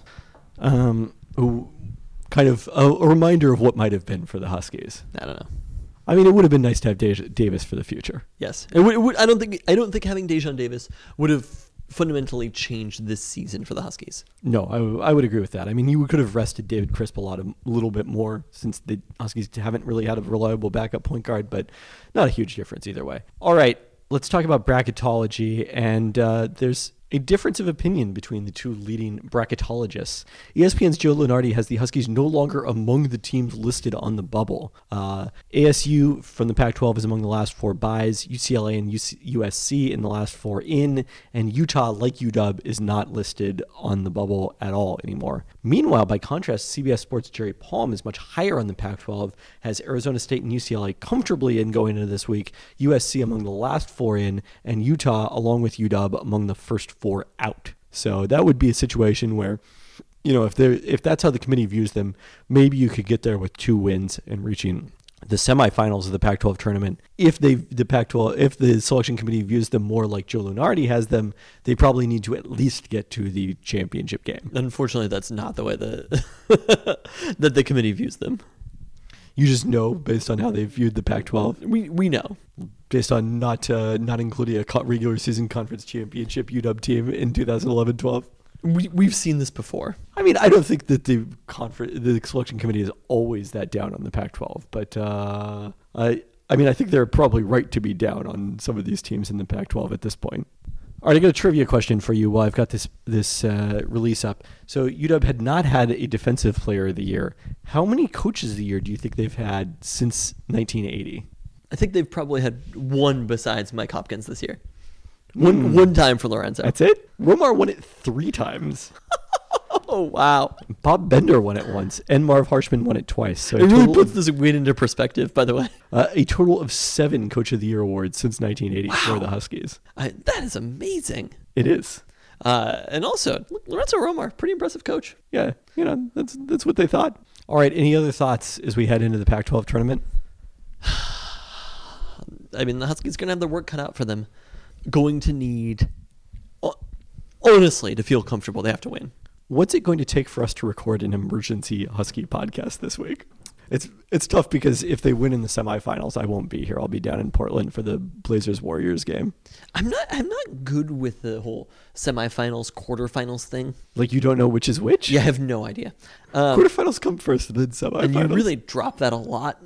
um, who kind of a, a reminder of what might have been for the Huskies. I don't know. I mean, it would have been nice to have Dej- Davis for the future. Yes, it would, it would, I don't think I don't think having Dejon Davis would have fundamentally changed this season for the Huskies. No, I, w- I would agree with that. I mean, you could have rested David Crisp a lot of, a little bit more, since the Huskies haven't really had a reliable backup point guard, but not a huge difference either way. All right, let's talk about bracketology, and uh, there's a difference of opinion between the two leading bracketologists. E S P N's Joe Lunardi has the Huskies no longer among the teams listed on the bubble. Uh, A S U from the Pac twelve is among the last four byes. U C L A and U C- U S C in the last four in. And Utah, like U W, is not listed on the bubble at all anymore. Meanwhile, by contrast, C B S Sports' Jerry Palm is much higher on the Pac twelve, has Arizona State and U C L A comfortably in going into this week, U S C among the last four in, and Utah, along with U W, among the first four out. So that would be a situation where, you know, if they're if that's how the committee views them, maybe you could get there with two wins and reaching the semifinals of the Pac twelve tournament. If they the Pac twelve if the selection committee views them more like Joe Lunardi has them, they probably need to at least get to the championship game. Unfortunately, that's not the way the that the committee views them. You just know based on how they viewed the Pac twelve, We we know. based on not uh, not including a co- regular season conference championship U W team in two thousand eleven twelve. We we've seen this before. I mean, I don't think that the conference, the selection committee is always that down on the Pac twelve, but uh, I, I mean, I think they're probably right to be down on some of these teams in the Pac twelve at this point. All right, I got a trivia question for you while I've got this this uh, release up. So U W had not had a defensive player of the year. How many coaches of the year do you think they've had since nineteen eighty? I think they've probably had one besides Mike Hopkins this year. One one time for Lorenzo. That's it? Romar won it three times. Oh, wow. Bob Bender won it once, and Marv Harshman won it twice. So It a really total, puts of, this win into perspective, by the way. uh, a total of seven Coach of the Year awards since nineteen eighty for the Huskies. I, that is amazing. It is. Uh, and also, Lorenzo Romar, pretty impressive coach. Yeah, you know, that's that's what they thought. All right, any other thoughts as we head into the Pac twelve tournament? I mean, the Huskies are going to have their work cut out for them. Going to need, honestly, to feel comfortable, they have to win. What's it going to take for us to record an emergency Husky podcast this week? It's it's tough because if they win in the semifinals, I won't be here. I'll be down in Portland for the Blazers Warriors game. I'm not. I'm not good with the whole semifinals, quarterfinals thing. Like you don't know which is which? Yeah, I have no idea. Um, Quarterfinals come first, then semifinals. and you really drop that a lot.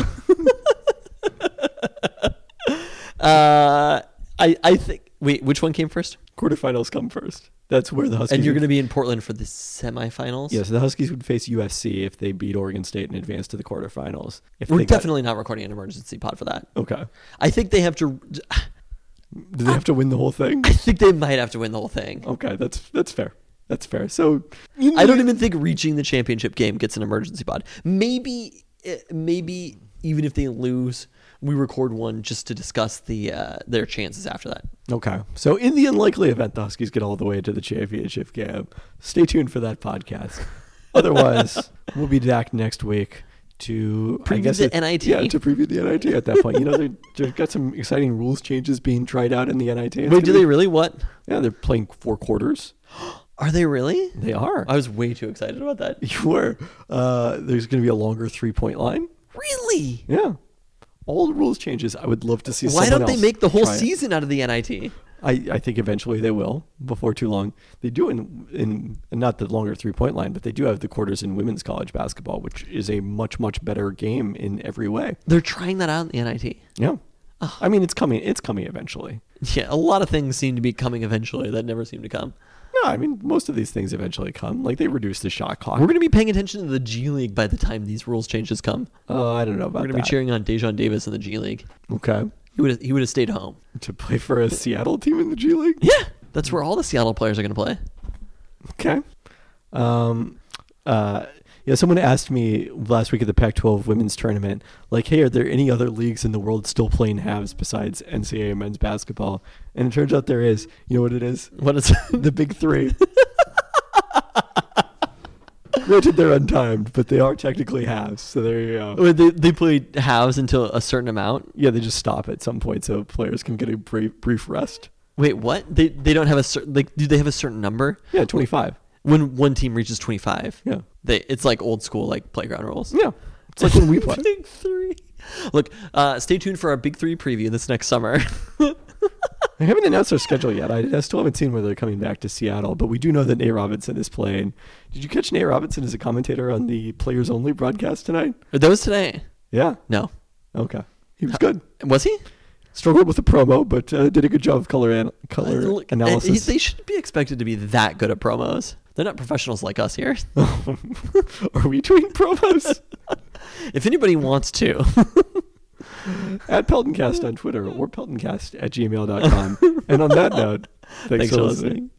uh, I I think. Wait, which one came first? Quarterfinals come first. That's where the Huskies. And you're would- going to be in Portland for the semifinals. Yeah, so the Huskies would face U S C if they beat Oregon State and advance to the quarterfinals. If We're they got- definitely not recording an emergency pod for that. okay. I think they have to. Do they have to win the whole thing? I think they might have to win the whole thing. Okay, that's that's fair. That's fair. So I don't even think reaching the championship game gets an emergency pod. Maybe, eh, maybe even if they lose, we record one just to discuss the uh, their chances after that. Okay. So in the unlikely event the Huskies get all the way to the championship game, stay tuned for that podcast. Otherwise, we'll be back next week to I Preview guess the it- N I T. Yeah, to preview the N I T at that point. You know, they- they've got some exciting rules changes being tried out in the N I T. It's Wait, do gonna they be- really? What? Yeah, they're playing four quarters. Are they really? They are. I was way too excited about that. You were. Uh, there's going to be a longer three-point line. Really? Yeah. All the rules changes. I would love to see. Why someone don't they else make the whole try it. season out of the N I T? I, I think eventually they will before too long. They do in in not the longer three point line, but they do have the quarters in women's college basketball, which is a much much better game in every way. They're trying that out in the N I T. Yeah, I mean it's coming. It's coming eventually. Yeah, a lot of things seem to be coming eventually that never seem to come. No, I mean most of these things eventually come. Like they reduce the shot clock. We're going to be paying attention to the G League by the time these rules changes come. Oh, I don't know about We're going to that. be cheering on Dejon Davis in the G League. Okay, He would have, he would have stayed home. to play for a Seattle team in the G League. Yeah, that's where all the Seattle players are going to play. Okay. Um, uh, yeah, someone asked me last week at the Pac twelve women's tournament, like, hey, are there any other leagues in the world still playing halves besides N C double A men's basketball? And it turns out there is. You know what it is? What is The Big Three. Granted, they're untimed, but they are technically halves. So there you go. Wait, they they play halves until a certain amount. Yeah, they just stop at some point so players can get a brief, brief rest. Wait, what? They they don't have a certain like. Do they have a certain number? Yeah, twenty-five. When one team reaches twenty-five, Yeah. they it's like old school like playground rules. Yeah. It's like when we play. Big Three. Look, uh, stay tuned for our Big Three preview this next summer. They haven't announced their schedule yet. I, I still haven't seen whether they're coming back to Seattle, but we do know that Nate Robinson is playing. Did you catch Nate Robinson as a commentator on the Players Only broadcast tonight? That was today. Yeah. No, Okay. He was good. was he? Struggled with the promo, but uh, did a good job of color an- color Uh, look, uh, analysis. They shouldn't be expected to be that good at promos. They're not professionals like us here. Are we doing promos? If anybody wants to, At Peltoncast on Twitter or Peltoncast at gmail dot com. And on that note, thanks, thanks for for listening. listening.